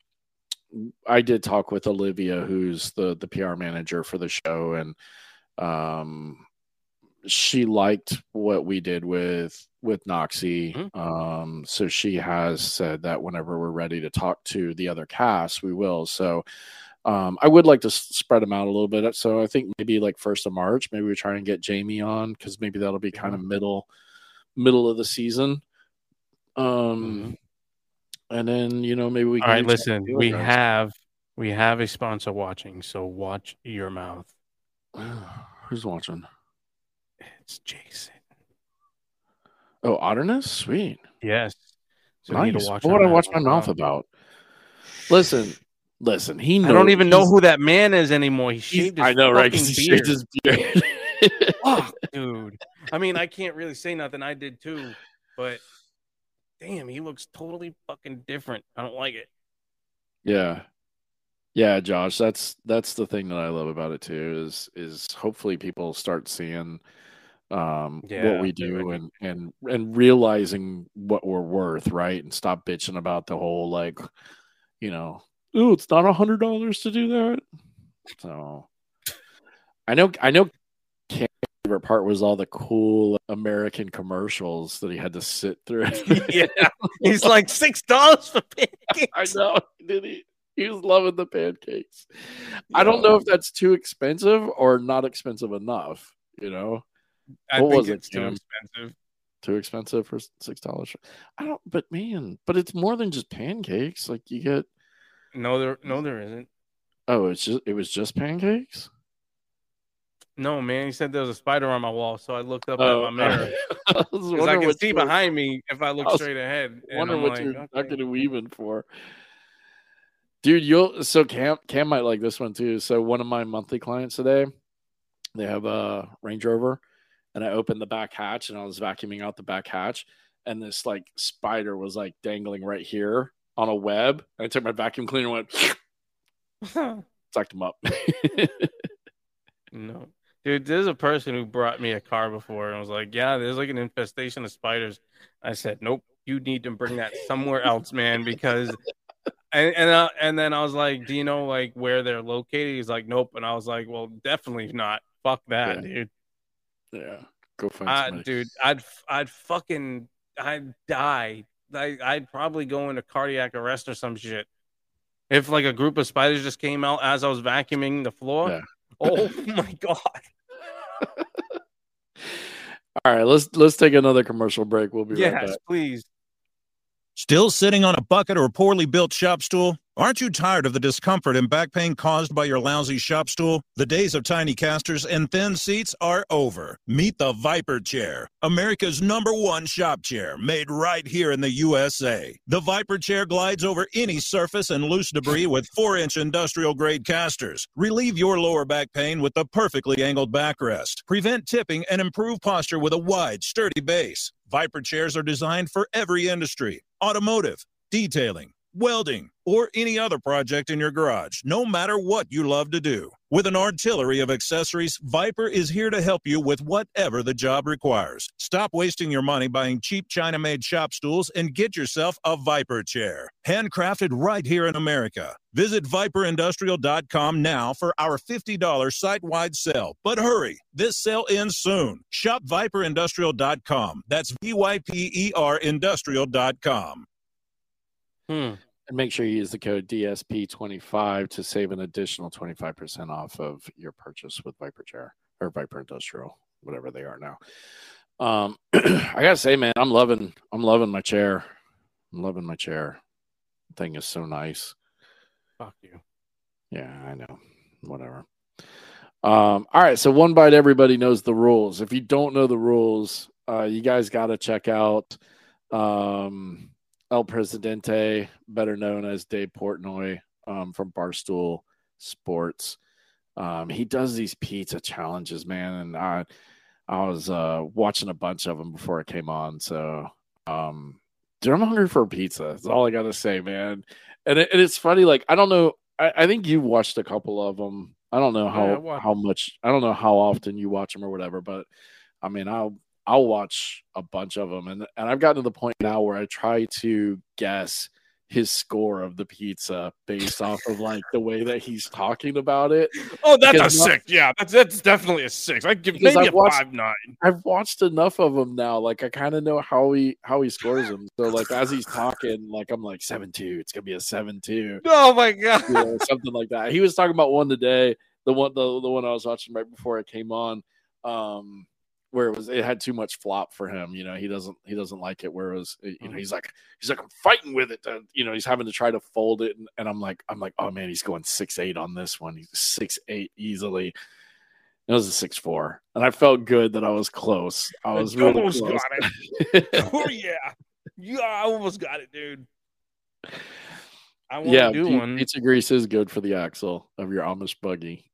I did talk with Olivia, who's the the P R manager for the show, and um, she liked what we did with with Noxie. Mhm. Um, so she has said that whenever we're ready to talk to the other cast, we will. So um, I would like to s- spread them out a little bit. So I think maybe like first of March, maybe we try and get Jamie on because maybe that'll be kind of middle middle of the season. Um, and then you know maybe we. All can right, reach out to listen, the we other guys. have we have a sponsor watching, so watch your mouth. Who's watching? It's Jason. Oh, Otterness, sweet. Yes. So we need Nice. to watch What our would I watch mouth. my mouth about? Listen, listen. He knows. I don't even know he's- who that man is anymore. He he's- shaved his I know, right? fucking 'cause he beard. shaved his beard. Fuck, dude. I mean, I can't really say nothing. I did too, but damn, he looks totally fucking different. I don't like it. Yeah, yeah, Josh. That's that's the thing that I love about it too. Is is hopefully people start seeing um Yeah, what we they're do like- and and and realizing what we're worth, right? And stop bitching about the whole like, you know, oh, it's not a hundred dollars to do that. So I know, I know. Cam's favorite part was all the cool American commercials that he had to sit through. Yeah, he's like six dollars for pancakes. I know, did he? He was loving the pancakes. I don't know if that's too expensive or not expensive enough. You know, I What think was it, it's too Cam? expensive. too expensive for six dollars. I don't. But man, but it's more than just pancakes. Like you get. No, there, no, there isn't. Oh, it's just it was just pancakes. No, man. He said there was a spider on my wall, so I looked up Oh, at my mirror I was because I wondering can what see you were- behind me if I look I was straight ahead. And wondering I'm what like, you're okay. ducking and weaving for. Dude, you'll so Cam Cam might like this one too. So one of my monthly clients today, they have a Range Rover, and I opened the back hatch and I was vacuuming out the back hatch, and this like spider was like dangling right here on a web. And I took my vacuum cleaner and went sucked him up. No. Dude, there's a person who brought me a car before and was like, yeah, there's like an infestation of spiders. I said, nope, you need to bring that somewhere else, man, because and and, uh, and then I was like, do you know like where they're located? He's like, nope. And I was like, well, definitely not. Fuck that, Yeah. dude. Yeah, go find Uh, somebody. dude, I'd I'd fucking I'd die. I, I'd probably go into cardiac arrest or some shit. If like a group of spiders just came out as I was vacuuming the floor. Yeah. Oh my god. All right, let's let's take another commercial break. We'll be right Yes, back. please. Still sitting on a bucket or poorly built shop stool? Aren't you tired of the discomfort and back pain caused by your lousy shop stool? The days of tiny casters and thin seats are over. Meet the Viper Chair, America's number one shop chair, made right here in the U S A. The Viper Chair glides over any surface and loose debris with four-inch industrial-grade casters. Relieve your lower back pain with the perfectly angled backrest. Prevent tipping and improve posture with a wide, sturdy base. Viper chairs are designed for every industry: automotive, detailing, welding, or any other project in your garage, no matter what you love to do. With an artillery of accessories, Viper is here to help you with whatever the job requires. Stop wasting your money buying cheap China-made shop stools and get yourself a Viper chair. Handcrafted right here in America. Visit viper industrial dot com now for our fifty dollars site-wide sale. But hurry, this sale ends soon. Shop viper industrial dot com. That's V Y P E R industrial dot com. Hmm. And make sure you use the code D S P twenty-five to save an additional twenty-five percent off of your purchase with Viper Chair or Viper Industrial, whatever they are now. Um, I gotta say, man, I'm loving, I'm loving my chair. I'm loving my chair. The thing is so nice. Fuck you. Yeah, I know. Whatever. Um, all right, so One Bite, everybody knows the rules. If you don't know the rules, uh, you guys got to check out um, El Presidente, better known as Dave Portnoy, um, from Barstool Sports. Um, he does these pizza challenges, man, and I, I was uh, watching a bunch of them before it came on. So, um, dude, I'm hungry for a pizza. That's all I got to say, man. And, it, and it's funny, like, I don't know. I, I think you watched a couple of them. I don't know how, Yeah, I how much, I don't know how often you watch them or whatever, but I mean, I'll, I'll watch a bunch of them. And, and I've gotten to the point now where I try to guess his score of the pizza based off of like the way that he's talking about it. Oh, that's Because a not- six. Yeah, that's that's definitely a six. I'd give Because maybe I've a watched- five nine. I've watched enough of them now. Like I kind of know how he, how he scores them. So like, as he's talking, like I'm like seven, two, it's going to be a seven, two. Oh my god. You know, something like that. He was talking about one today, the one the, the one I was watching right before it came on, um, where it was it had too much flop for him. You know, he doesn't he doesn't like it. Where it was, you know, he's like he's like I'm fighting with it. And, you know, he's having to try to fold it, and, and I'm like I'm like oh man, he's going six eight on this one. He's six eight easily. It was a six four, and I felt good that I was close. I was really almost close. got it. Oh yeah, yeah, I almost got it, dude. I want to Yeah, do pi- one. pizza grease is good for the axle of your Amish buggy.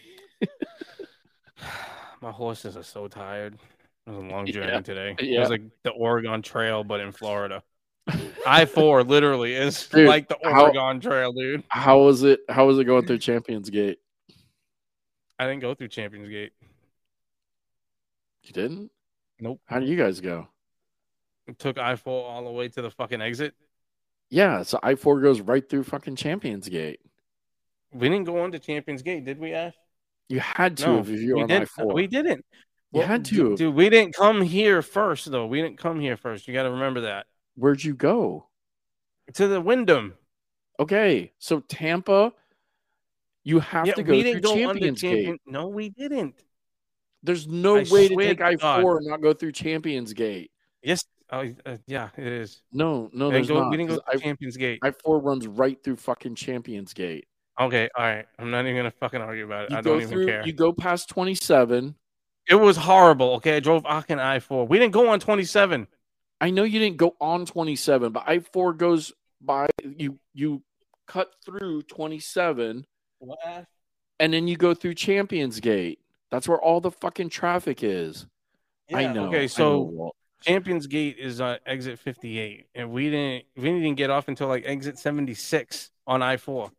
My horses are so tired. It was a long journey Yeah, today. It yeah. was like the Oregon Trail, but in Florida. I four literally is Dude, like the how- Oregon Trail, dude. How was it? How was it going through Champions Gate? I didn't go through Champions Gate. You didn't? Nope. How did you guys go? It took I four all the way to the fucking exit. Yeah, so I four goes right through fucking Champions Gate. We didn't go on to Champions Gate, did we, Ash? You had to No, if you were we on did. I four. We didn't. You had to. dude. We didn't come here first, though. We didn't come here first. You got to remember that. Where'd you go? To the Wyndham. Okay, so Tampa, you have Yeah, to go we through didn't go on the Champions champion. Gate. No, we didn't. There's no I way to swear take to I God. four and not go through Champions Gate. Yes. Oh, uh, yeah, it is. No, no, We there's didn't go, not. we didn't go 'cause to Champions Gate. I four runs right through fucking Champions Gate. Okay, all right. I'm not even gonna fucking argue about it. You I go don't even through, care. you go past twenty-seven. It was horrible. Okay, I drove Aachen I four. We didn't go on twenty-seven. I know you didn't go on twenty-seven, but I four goes by you. You cut through twenty-seven, What? and then you go through Champions Gate. That's where all the fucking traffic is. I Yeah, know. okay, I so- know, Walt. Champions Gate is uh, exit fifty-eight, and we didn't we didn't even get off until like exit seventy-six on I four.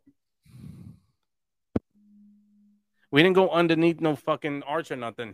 We didn't go underneath no fucking arch or nothing.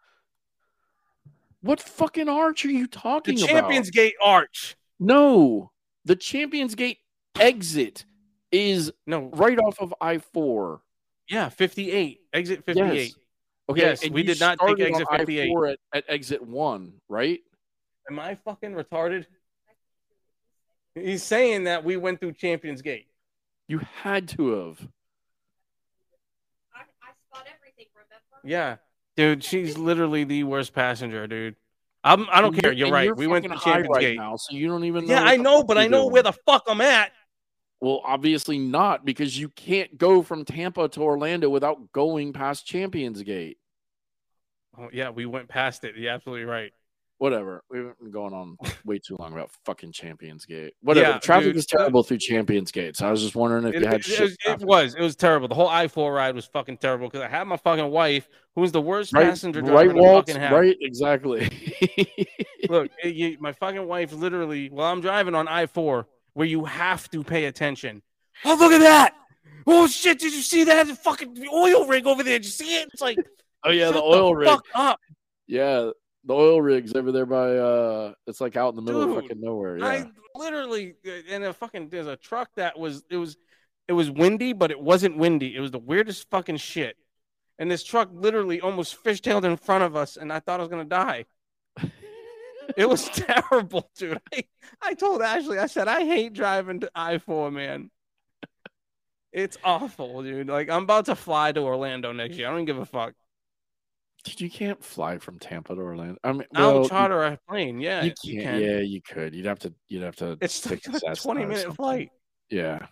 What fucking arch are you The talking about? Champions Gate arch. No, the Champions Gate exit is No, right off of I four. yeah, fifty-eight. Exit fifty-eight. Yes. Okay, Yes, and we you did not take started on exit fifty-eight. I four at, at exit one, right? Am I fucking retarded? He's saying that we went through Champions Gate. You had to have. I, I spot everything, remember? Yeah, dude, she's literally the worst passenger, dude. I'm, I don't And care. you're- You're and right. you're We went fucking through high Champions right Gate. now, so you don't even know. Yeah, what I the know, fuck but you're I know doing. where the fuck I'm at. Well, obviously not, because you can't go from Tampa to Orlando without going past Champions Gate. Oh, yeah, we went past it. You're absolutely right. Whatever. We've been going on way too long about fucking Champions Gate. Whatever. Yeah, Traffic dude. was terrible through Champions Gate, so I was just wondering if It, you had it- shit. it was, it was. It was terrible. The whole I four ride was fucking terrible because I had my fucking wife, who was the worst right, passenger driver right, in the Walt? fucking house. Right, exactly. Look, it- you, my fucking wife literally, while I'm driving on I four, where you have to pay attention. Oh, look at that! Oh shit! Did you see that the fucking oil rig over there? Did you see it? It's like, Oh yeah, shut the oil rig. fuck up. Yeah, the oil rig's over there by uh it's like out in the middle Dude, of fucking nowhere. Yeah. I literally, and a fucking, there's a truck that was, it was, it was windy, but it wasn't windy. It was the weirdest fucking shit. And this truck literally almost fishtailed in front of us, and I thought I was gonna die. It was terrible, dude. I, I told Ashley, I said, I hate driving to I four, man. It's awful, dude. Like, I'm about to fly to Orlando next year. I don't give a fuck. Dude, you can't fly from Tampa to Orlando. I mean, I'll well, charter a plane. Yeah, you, you, you can. can. Yeah, you could. You'd have to. You'd have to. It's take like a Cessna twenty or minute something. flight. Yeah.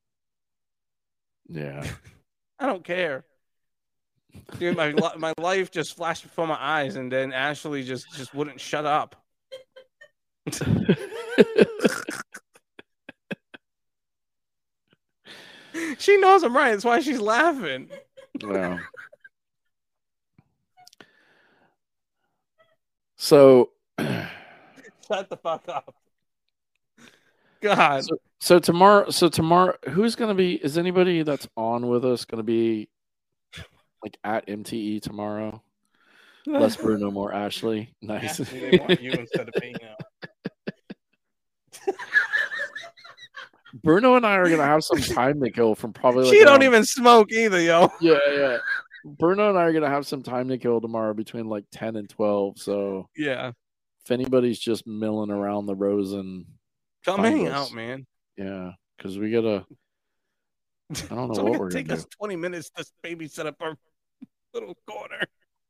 Yeah. I don't care. Dude, my li- my life just flashed before my eyes, and then Ashley just just wouldn't shut up. She knows I'm right. That's why she's laughing. Wow. So, Shut the fuck up. God. so, so tomorrow, so tomorrow, who's going to be? Is anybody that's on with us going to be like at M T E tomorrow? Less Bruno, more Ashley. Nice. Ashley, they want you instead of me now. Bruno and I are going to have some time to kill from probably. Like She don't around- even smoke either, yo. Yeah, yeah. Bruno and I are going to have some time to kill tomorrow between like ten and twelve. So Yeah. if anybody's just milling around the Rosen, Come Find hang us. out, man. yeah, because we got to. I don't know It's what only we're gonna going take to do. us twenty minutes to babysit up our little corner.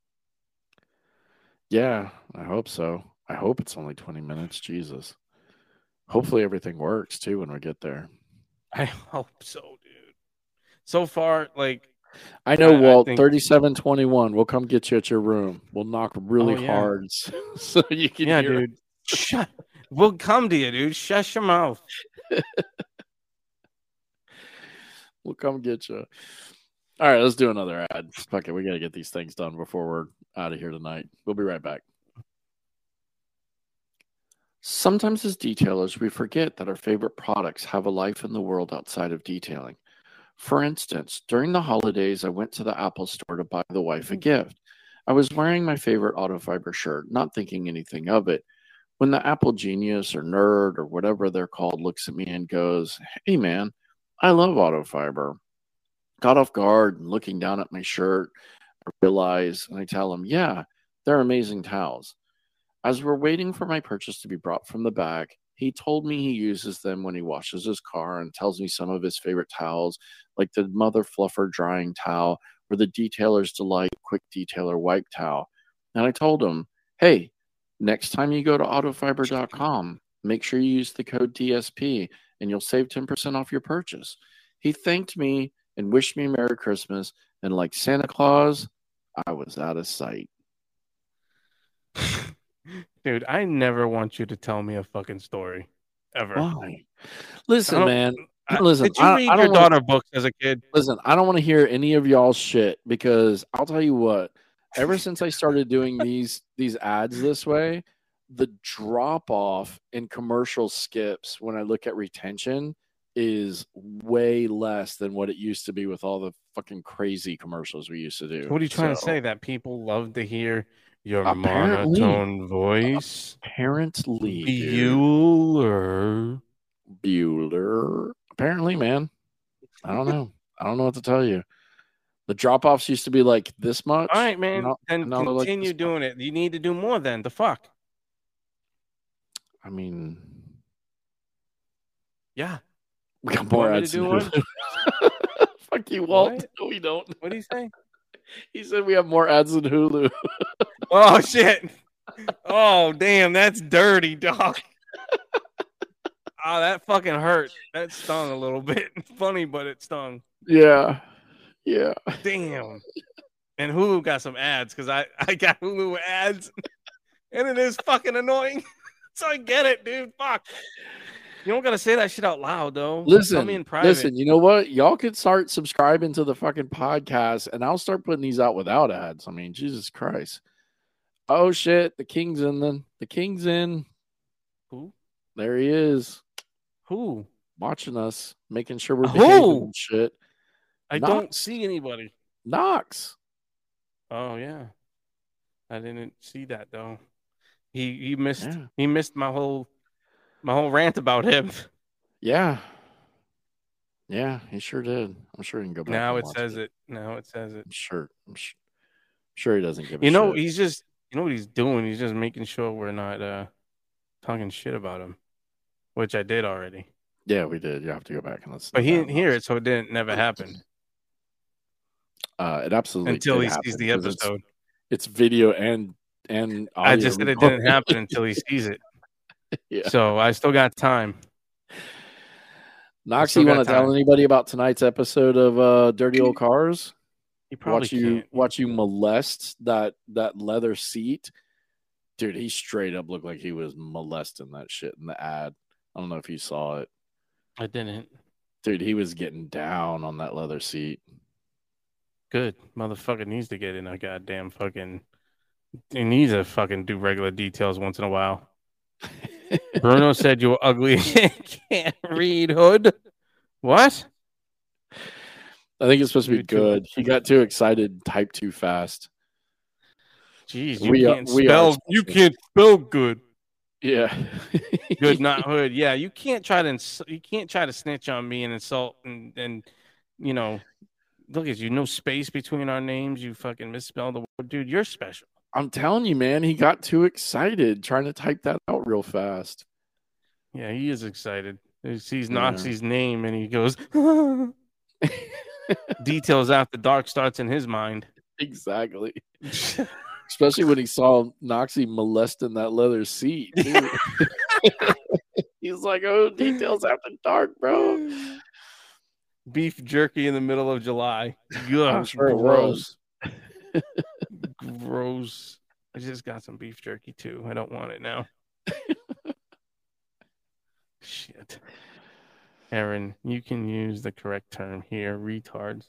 Yeah, I hope so. I hope it's only twenty minutes. Jesus. Hopefully everything works too when we get there. I hope so, dude. So far, like, I know, I- I Walt, think- thirty-seven twenty-one. We'll come get you at your room. We'll knock really Oh, yeah. hard so you can yeah, hear. dude. Shut. We'll come to you, dude. Shut your mouth. We'll come get you. All right, let's do another ad. Fuck it. We got to get these things done before we're out of here tonight. We'll be right back. Sometimes as detailers, we forget that our favorite products have a life in the world outside of detailing. For instance, during the holidays, I went to the Apple store to buy the wife a gift. I was wearing my favorite Autofiber shirt, not thinking anything of it, when the Apple genius or nerd or whatever they're called looks at me and goes, "Hey man, I love Autofiber." Got off guard and looking down at my shirt, I realize, and I tell him, "Yeah, they're amazing towels." As we're waiting for my purchase to be brought from the back, he told me he uses them when he washes his car and tells me some of his favorite towels, like the Mother Fluffer drying towel or the Detailer's Delight Quick Detailer wipe towel. And I told him, "Hey, next time you go to autofiber dot com, make sure you use the code D S P and you'll save ten percent off your purchase." He thanked me and wished me Merry Christmas. And like Santa Claus, I was out of sight. Dude, I never want you to tell me a fucking story. Ever. Why? Listen, I don't- man. I- Listen, did you I- read I don't your wanna- daughter books as a kid? Listen, I don't want to hear any of y'all's shit because I'll tell you what, ever since I started doing these these ads this way, the drop off in commercial skips when I look at retention is way less than what it used to be with all the fucking crazy commercials we used to do. What are you trying So, to say? That people love to hear your Apparently. monotone voice? Apparently, dude. Bueller. Bueller. Apparently, man. I don't know. I don't know what to tell you. The drop offs used to be like this much. All right, man. Now- then now they're like continue this much. doing it. You need to do more then. The fuck? I mean, Yeah. we got You more want me to ads. do than one? Hulu. Fuck you, Walt. What? No, we don't. What do you say? He said we have more ads than Hulu. Oh shit. Oh damn, that's dirty, dog. Oh, that fucking hurt. That stung a little bit. Funny, but it stung. Yeah. Yeah. Damn. And Hulu got some ads because I, I got Hulu with ads. And it is fucking annoying. So I get it, dude. Fuck. You don't gotta say that shit out loud though. Tell me Listen, in private. listen, you know what? Y'all could start subscribing to the fucking podcast and I'll start putting these out without ads. I mean, Jesus Christ. Oh shit, the king's in then. The king's in. Who? There he is. Who? Watching us, making sure we're Who? behaving and shit. I Knox. don't see anybody. Knox. Oh yeah. I didn't see that though. He he missed Yeah. he missed my whole my whole rant about him. Yeah. Yeah, he sure did. I'm sure he can go back. Now and it watch says it. Now it says it. I'm sure. I'm sh- sure he doesn't give a You know, shit. he's just you know what he's doing? He's just making sure we're not uh talking shit about him. Which I did already. Yeah, we did. You have to go back and listen. But to he that. didn't hear it, so it didn't never happen. Uh, it absolutely Until did he happen sees the because it's- episode. It's, video and and I audio just said it recording. didn't happen until he sees it. Yeah. So I still got time. Knox, still you got want to tell time. anybody about tonight's episode of uh, Dirty Old Cars? He probably Watch you can't. watch you molest that that leather seat, dude. He straight up looked like he was molesting that shit in the ad. I don't know if you saw it, I didn't. dude. He was getting down on that leather seat. Good. Motherfucker needs to get in a goddamn fucking. He needs to fucking do regular details once in a while. Bruno said you were ugly. Can't read hood. What? I think it's supposed to be You too. good. He got too excited, and typed too fast. Jeez, you We are- can't we are spell. You can't spell good. Yeah, Good, not hood. Yeah, you can't try to. ins- You can't try to snitch on me and insult and and you know. Look at you. No space between our names. You fucking misspelled the word, dude. You're special. I'm telling you, man. He got too excited trying to type that out real fast. Yeah, he is excited. He sees Yeah. Noxie's name and he goes. Details after dark starts in his mind. Exactly. Especially when he saw Noxie molesting that leather seat. Dude. He was like, "Oh, details after dark, bro." Beef jerky in the middle of July. Ugh, I'm sure it gross. Gross. I just got some beef jerky too. I don't want it now. Shit. Aaron, you can use the correct term here. Retards.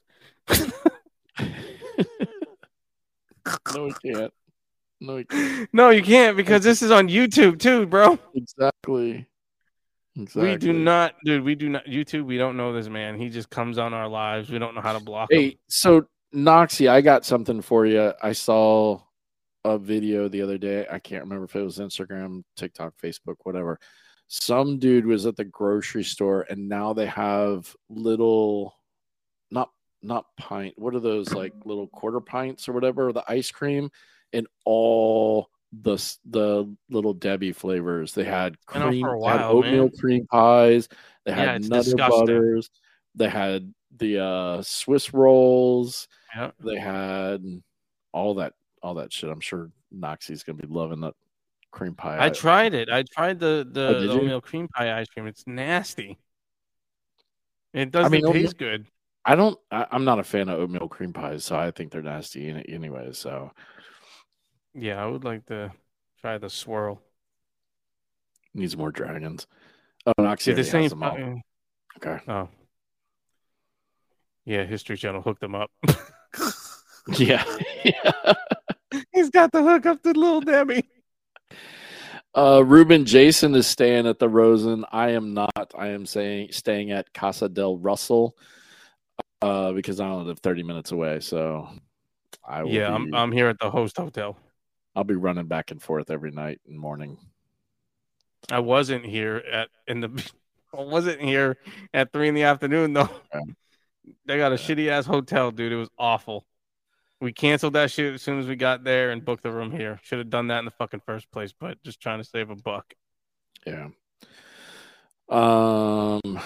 No, he can't. No, he can't. No, you can't because this is on YouTube too, bro. Exactly. Exactly. We do not, dude. We do not. YouTube. We don't know this man. He just comes on our lives. We don't know how to block him. Hey, so Noxie, I got something for you. I saw a video the other day. I can't remember if it was Instagram, TikTok, Facebook, whatever. Some dude was at the grocery store and now they have little, not not pint. What are those, like little quarter pints or whatever? The ice cream and all the the little Debbie flavors. They had Been out cream, for a they had while, oatmeal man. cream pies. They Yeah, had it's Nutter disgusting. butters. They had the uh, Swiss rolls. Yeah. They had all that all that shit. I'm sure Noxie's gonna be loving that cream pie. I tried it. I tried the the, Oh, did the you? oatmeal cream pie ice cream. It's nasty. It doesn't mean, oatmeal- taste good. I don't. I, I'm not a fan of oatmeal cream pies, so I think they're nasty in anyway. So Yeah, I would like to try the swirl. needs more dragons. Oh, Noxie See, already this has ain't them all. fucking- Okay. Oh. Yeah, History Channel hooked them up. Yeah. yeah. He's got the hook up to Little Debbie. Uh, Ruben Jason is staying at the Rosen. I am not. I am saying staying at Casa del Russell uh, because I only live thirty minutes away. So I will. Yeah, be, I'm I'm here at the host hotel. I'll be running back and forth every night and morning. I wasn't here at in the. I wasn't here at three in the afternoon though. Okay. They got a shitty ass hotel, dude. It was awful. We canceled that shit as soon as we got there and booked the room here. Should have done that in the fucking first place, but just trying to save a buck. Yeah. Um.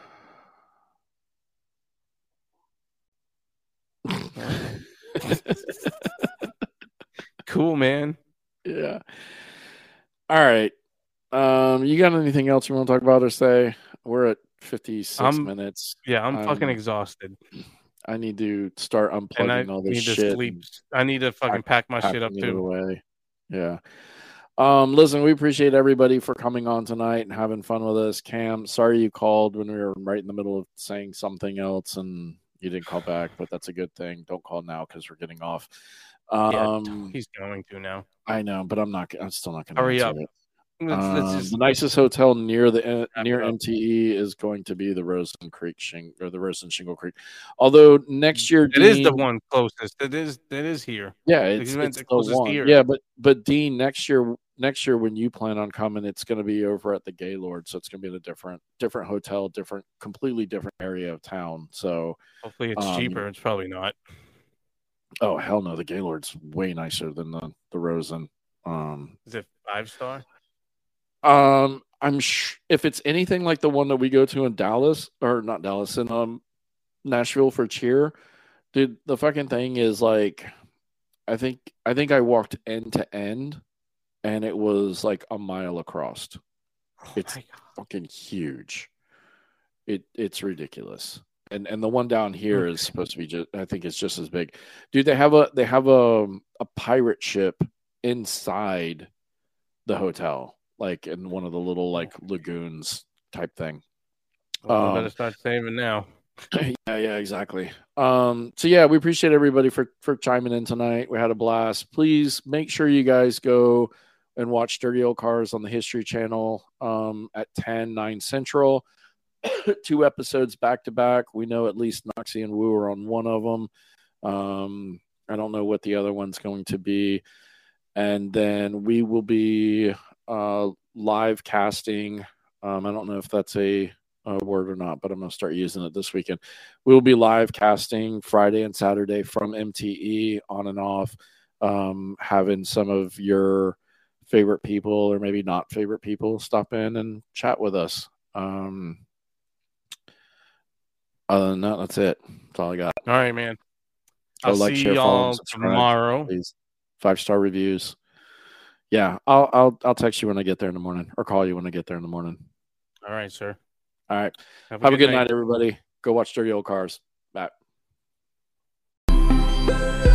Cool, man. Yeah. All right. Um, you got anything else you want to talk about or say? We're at fifty-six I'm- minutes. Yeah, I'm Um, fucking exhausted. I need to start And unplugging I all this need to shit. sleep. and I need to fucking pack my shit up packing it too. away. Yeah. Um, listen, we appreciate everybody for coming on tonight and having fun with us. Cam, sorry you called when we were right in the middle of saying something else and you didn't call back, but that's a good thing. Don't call now because we're getting off. Um, Yeah, he's going to now. I know, but I'm not. I'm still not going to Hurry answer up. it. Let's, let's Um, just the nicest hotel near the Wrap near it up. M T E is going to be the Rosen Creek Shing or the Rosen Shingle Creek. Although next year, It is the Dean- one closest. It is. It is here. Yeah, it's, You meant it's the the closest one. here. Yeah, but but Dean, next year, next year when you plan on coming, it's going to be over at the Gaylord, so it's going to be in a different different hotel, different, completely different area of town. So, Hopefully, it's Um, cheaper. It's probably not. oh hell no, the Gaylord's way nicer than the the Rosen. Um, Is it five star? Um, I'm sh- if it's anything like the one that we go to in Dallas or not Dallas in um Nashville for cheer, dude, the fucking thing is like, I think I think I walked end to end, and it was like a mile across. It's my God. fucking huge. It it's ridiculous. And and the one down here is supposed to be just I think it's just as big. Dude, they have a they have a a pirate ship inside the hotel, like in one of the little like lagoons type thing. Well, I Um, better start saving now. yeah, yeah, exactly. Um, so yeah, we appreciate everybody for for chiming in tonight. We had a blast. Please make sure you guys go and watch Dirty Old Cars on the History Channel um, at ten, nine Central. Two episodes back to back. We know at least Noxie and Woo are on one of them. Um, I don't know what the other one's going to be. And then we will be uh, live casting. Um, I don't know if that's a, a word or not, but I'm going to start using it this weekend. We will be live casting Friday and Saturday from M T E on and off, um, having some of your favorite people or maybe not favorite people stop in and chat with us. Um, other than that, that's it. That's all I got. All right, man. Go I'll like, see share, follow, y'all and subscribe, tomorrow. please. Five star reviews. Yeah, I'll I'll I'll text you when I get there in the morning, or call you when I get there in the morning. All right, sir. All right. Have Have a good night, everybody. Go watch Dirty Old Cars. Bye.